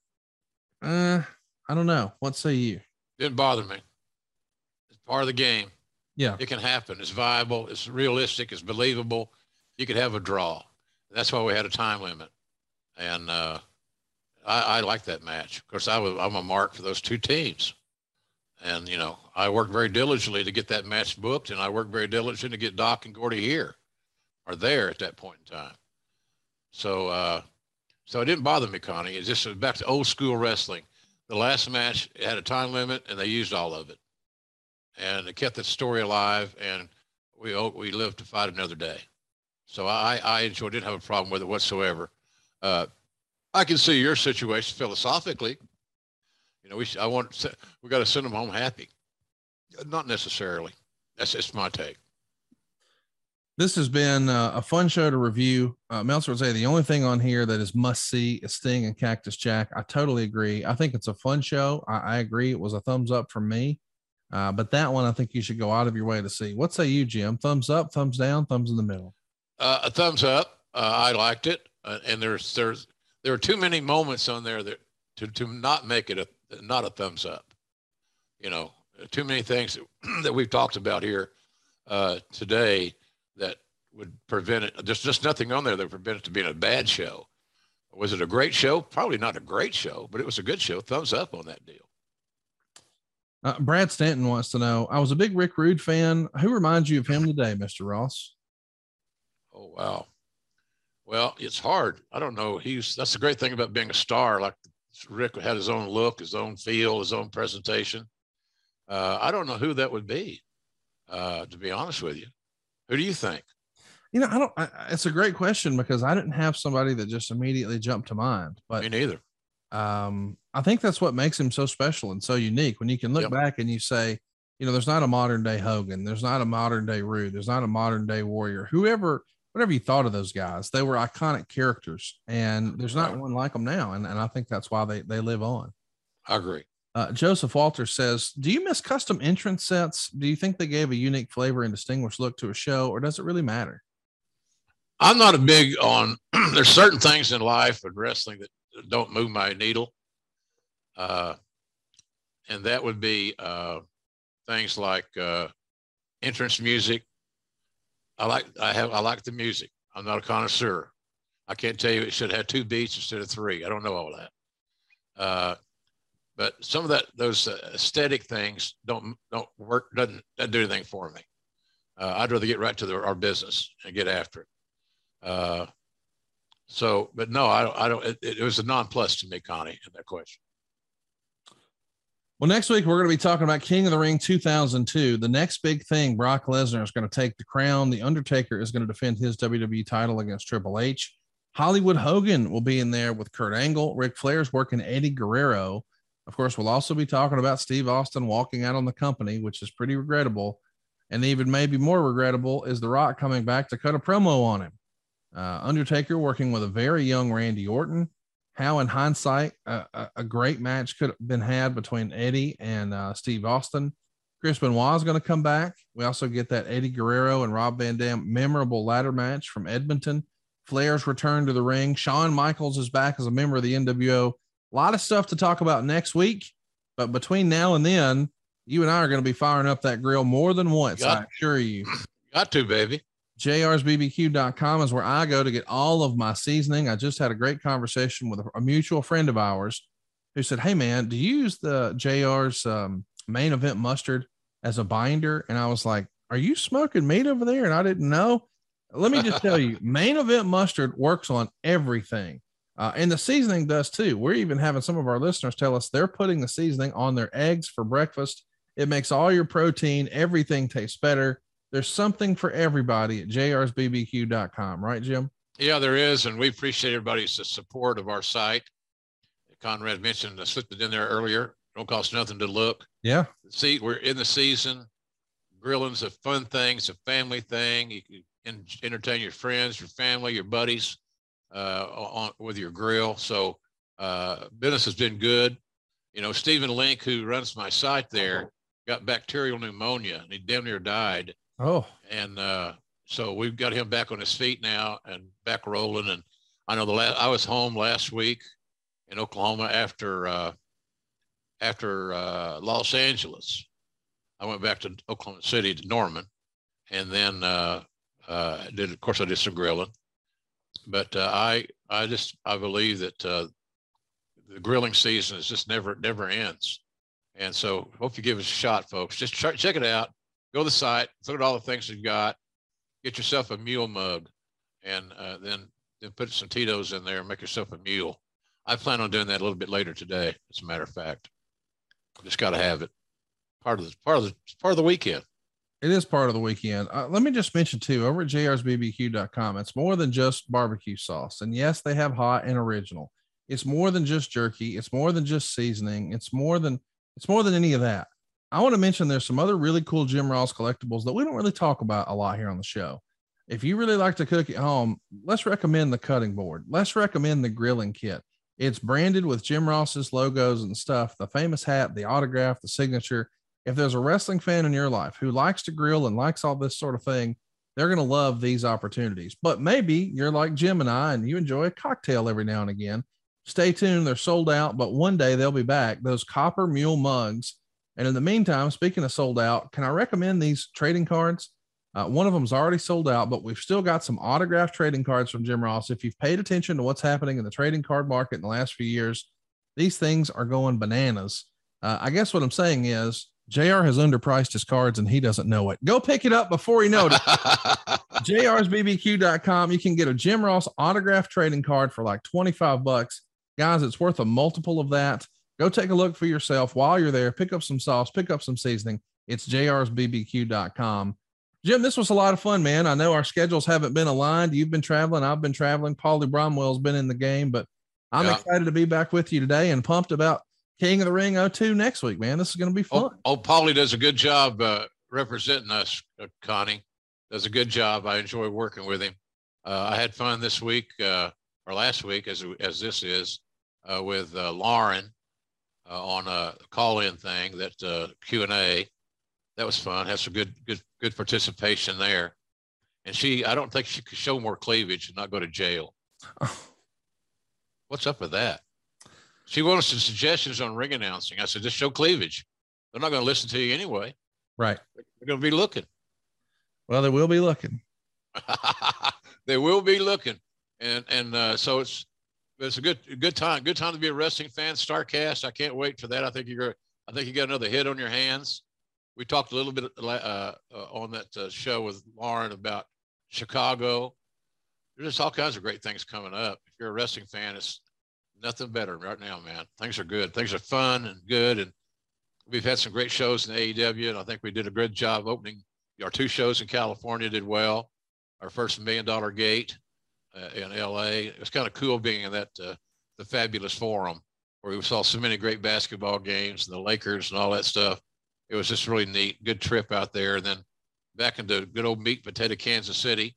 uh, I don't know. What say you? Didn't bother me. It's part of the game. Yeah. It can happen. It's viable. It's realistic. It's believable. You could have a draw. That's why we had a time limit. And uh, I, I like that match. Of course, I was, I'm a mark for those two teams. And, you know, I worked very diligently to get that match booked, and I worked very diligently to get Doc and Gordy here or there at that point in time. So, uh, so it didn't bother me, Connie. It's just back to old school wrestling. The last match it had a time limit, and they used all of it. And it kept the story alive, and we we lived to fight another day. So I, I enjoyed, didn't have a problem with it whatsoever. Uh, I can see your situation philosophically. You know, we I want we got to send them home happy. Not necessarily. That's just my take. This has been uh, a fun show to review. Uh, Meltzer would say the only thing on here that is must see is Sting and Cactus Jack. I totally agree. I think it's a fun show. I, I agree. It was a thumbs up from me. Uh, but that one, I think you should go out of your way to see. What say you, Jim? Thumbs up, thumbs down, thumbs in the middle? Uh, a thumbs up. Uh, I liked it. Uh, and there's, there's, there are too many moments on there that to, to not make it a not a thumbs up. You know, too many things that, that we've talked about here uh, today that would prevent it. There's just nothing on there that would prevent it to being a bad show. Was it a great show? Probably not a great show, but it was a good show. Thumbs up on that deal. Uh, Brad Stanton wants to know, I was a big Rick Rude fan. Who reminds you of him today, Mister Ross? Oh, wow. Well, it's hard. I don't know. He's, that's the great thing about being a star. Like Rick had his own look, his own feel, his own presentation. Uh, I don't know who that would be, uh, to be honest with you. Who do you think? You know, I don't, I, it's a great question because I didn't have somebody that just immediately jumped to mind, but me neither. Um, I think that's what makes him so special and so unique when you can look Yep. back and you say, you know, there's not a modern day Hogan. There's not a modern day Rude. There's not a modern day Warrior, whoever, whatever you thought of those guys, they were iconic characters and there's not one like them now. And, and I think that's why they, they live on. I agree. Uh, Joseph Walter says, do you miss custom entrance sets? Do you think they gave a unique flavor and distinguished look to a show, or does it really matter? I'm not a big on, there's certain things in life and wrestling that don't move my needle. Uh, and that would be uh, things like uh, entrance music. I like, I have, I like the music. I'm not a connoisseur. I can't tell you it should have two beats instead of three. I don't know all that. Uh, but some of that, those uh, aesthetic things don't, don't work, doesn't, doesn't do anything for me. Uh, I'd rather get right to the, our business and get after it. Uh, so, but no, I don't, I don't, it, it was a non-plus to me, Connie, in that question. Well, next week, we're going to be talking about King of the Ring two thousand two. The next big thing, Brock Lesnar is going to take the crown. The Undertaker is going to defend his W W E title against Triple H. Hollywood Hogan will be in there with Kurt Angle. Ric Flair's working Eddie Guerrero. Of course, we'll also be talking about Steve Austin walking out on the company, which is pretty regrettable. And even maybe more regrettable is The Rock coming back to cut a promo on him. Uh, Undertaker working with a very young Randy Orton. How, in hindsight, uh, a, a great match could have been had between Eddie and uh, Steve Austin. Chris Benoit is going to come back. We also get that Eddie Guerrero and Rob Van Dam memorable ladder match from Edmonton. Flair's return to the ring. Shawn Michaels is back as a member of the N W O. A lot of stuff to talk about next week. But between now and then, you and I are going to be firing up that grill more than once, Got, I assure you. Got to, baby. J R's B B Q dot com is where I go to get all of my seasoning. I just had a great conversation with a, a mutual friend of ours who said, hey, man, do you use the J R's um, main event mustard as a binder? And I was like, are you smoking meat over there? And I didn't know. Let me just tell you, main event mustard works on everything. Uh, and the seasoning does too. We're even having some of our listeners tell us they're putting the seasoning on their eggs for breakfast. It makes all your protein, everything tastes better. There's something for everybody at J R's B B Q dot com, right, Jim? Yeah, there is. And we appreciate everybody's support of our site. Conrad mentioned, I slipped it in there earlier. Don't cost nothing to look. Yeah. See, we're in the season. Grilling's a fun thing. It's a family thing. You can entertain your friends, your family, your buddies uh, on, with your grill. So uh, business has been good. You know, Stephen Link, who runs my site there, got bacterial pneumonia and he damn near died. Oh, and uh, so we've got him back on his feet now and back rolling. And I know the last, I was home last week in Oklahoma after, uh, after uh, Los Angeles. I went back to Oklahoma City to Norman and then uh, uh, did, of course I did some grilling, but uh, I, I just, I believe that uh, the grilling season is just never, never ends. And so hope you give us a shot, folks. Just try, check it out. Go to the site, look at all the things you've got, get yourself a mule mug, and uh, then then put some Tito's in there and make yourself a mule. I plan on doing that a little bit later today, as a matter of fact. Just got to have it. Part of the part of the part of the weekend. It is part of the weekend. Uh, let me just mention too, over at J R's B B Q dot com, it's more than just barbecue sauce. And yes, they have hot and original. It's more than just jerky. It's more than just seasoning. It's more than it's more than any of that. I want to mention there's some other really cool Jim Ross collectibles that we don't really talk about a lot here on the show. If you really like to cook at home, let's recommend the cutting board. Let's recommend the grilling kit. It's branded with Jim Ross's logos and stuff, the famous hat, the autograph, the signature. If there's a wrestling fan in your life who likes to grill and likes all this sort of thing, they're going to love these opportunities. But maybe you're like Jim and I, and you enjoy a cocktail every now and again. Stay tuned. They're sold out, but one day they'll be back. Those Copper Mule mugs. And in the meantime, speaking of sold out, can I recommend these trading cards? Uh, one of them's already sold out, but we've still got some autographed trading cards from Jim Ross. If you've paid attention to what's happening in the trading card market in the last few years, these things are going bananas. Uh, I guess what I'm saying is J R has underpriced his cards and he doesn't know it. Go pick it up before he knows it. J R's B B Q dot com. You can get a Jim Ross autographed trading card for like twenty-five bucks. Guys, it's worth a multiple of that. Go take a look for yourself while you're there. Pick up some sauce, pick up some seasoning. It's J R's B B Q dot com. Jim, this was a lot of fun, man. I know our schedules haven't been aligned. You've been traveling. I've been traveling. Paulie Bromwell's been in the game, but I'm yeah. excited to be back with you today and pumped about King of the Ring oh two next week, man. This is going to be fun. Oh, oh Paulie does a good job uh, representing us, uh, Connie. Does a good job. I enjoy working with him. Uh, I had fun this week, uh, or last week, as as this is, uh, with uh, Lauren uh, on a call-in thing, that uh, Q and A. That was fun. Had some good, good, good participation there. And she, I don't think she could show more cleavage and not go to jail. What's up with that? She wanted some suggestions on ring announcing. I said, just show cleavage. They're not going to listen to you anyway. Right. They're going to be looking. Well, they will be looking. They will be looking. And, and uh, so it's, it's a good, good time, good time to be a wrestling fan. StarCast. I can't wait for that. I think you're, I think you got another hit on your hands. We talked a little bit uh, uh, on that uh, show with Lauren about Chicago. There's just all kinds of great things coming up. If you're a wrestling fan, it's nothing better right now, man. Things are good. Things are fun and good. And we've had some great shows in A E W, and I think we did a good job opening. Our two shows in California did well. Our first Million Dollar Gate uh, in L A. It was kind of cool being in that uh, the Fabulous Forum, where we saw so many great basketball games and the Lakers and all that stuff. It was just really neat. Good trip out there. And then back into good old meat and potato Kansas City,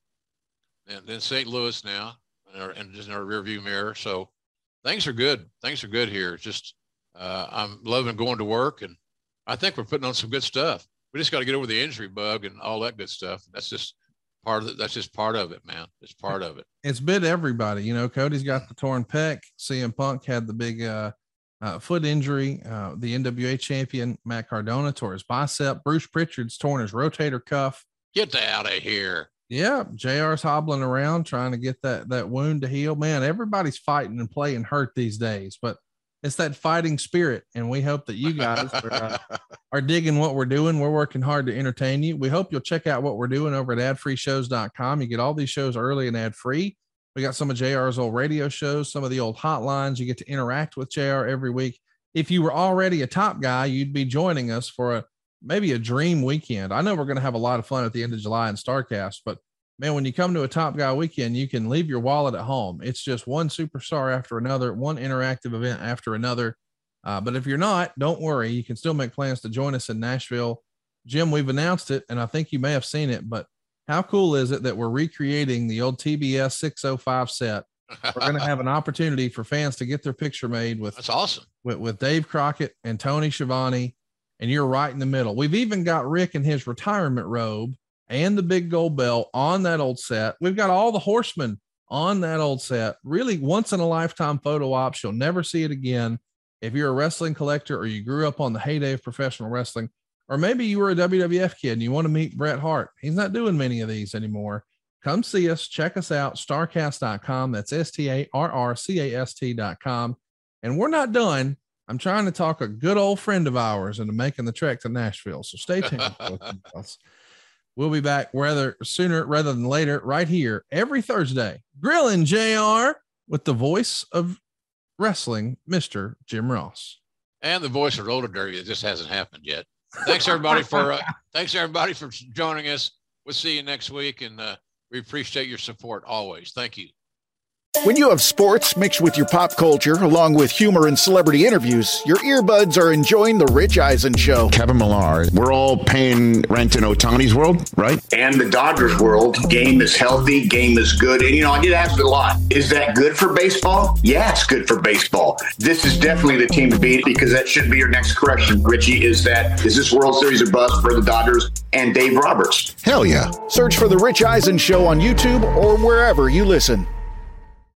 and then Saint Louis now, and, our, and just in our rearview mirror. So things are good. Things are good here. Just uh, I'm loving going to work, and I think we're putting on some good stuff. We just got to get over the injury bug and all that good stuff. That's just part of it. That's just part of it, man. It's part of it. It's been everybody. You know, Cody's got the torn pec. C M Punk had the big uh, uh, foot injury. Uh, the N W A champion Matt Cardona tore his bicep. Bruce Pritchard's torn his rotator cuff. Get out of here. Yeah, J R's hobbling around trying to get that that wound to heal. Man, everybody's fighting and playing hurt these days, but it's that fighting spirit, and we hope that you guys are, uh, are digging what we're doing. We're working hard to entertain you. We hope you'll check out what we're doing over at ad free shows dot com. You get all these shows early and ad-free. We got some of J R's old radio shows, some of the old hotlines. You get to interact with J R every week. If you were already a top guy, you'd be joining us for a maybe a dream weekend. I know we're going to have a lot of fun at the end of July in StarCast, but man, when you come to a Top Guy weekend, you can leave your wallet at home. It's just one superstar after another, one interactive event after another. Uh, but if you're not, don't worry. You can still make plans to join us in Nashville. Jim, we've announced it, and I think you may have seen it, but how cool is it that we're recreating the old T B S six oh five set? We're going to have an opportunity for fans to get their picture made with, that's awesome. With, with Dave Crockett and Tony Schiavone, and you're right in the middle. We've even got Rick in his retirement robe and the big gold bell on that old set. We've got all the horsemen on that old set. Really once in a lifetime photo ops. You'll never see it again. If you're a wrestling collector, or you grew up on the heyday of professional wrestling, or maybe you were a W W F kid and you want to meet Bret Hart. He's not doing many of these anymore. Come see us, check us out, starcast dot com. That's S T A R R C A S T dot com. And we're not done. I'm trying to talk a good old friend of ours into making the trek to Nashville. So stay tuned. We'll be back rather sooner rather than later, right here every Thursday, grilling J R with the voice of wrestling, Mister Jim Ross, and the voice of roller derby. It just hasn't happened yet. Thanks everybody for uh, thanks everybody for joining us. We'll see you next week, and uh, we appreciate your support always. Thank you. When you have sports mixed with your pop culture, along with humor and celebrity interviews, your earbuds are enjoying The Rich Eisen Show. Kevin Millar, we're all paying rent in Ohtani's world, right? And the Dodgers world. Game is healthy, game is good. And, you know, I get asked a lot, is that good for baseball? Yeah, it's good for baseball. This is definitely the team to beat, because that should be your next correction, Richie, is that, is this World Series a bust for the Dodgers and Dave Roberts? Hell yeah. Search for The Rich Eisen Show on YouTube or wherever you listen.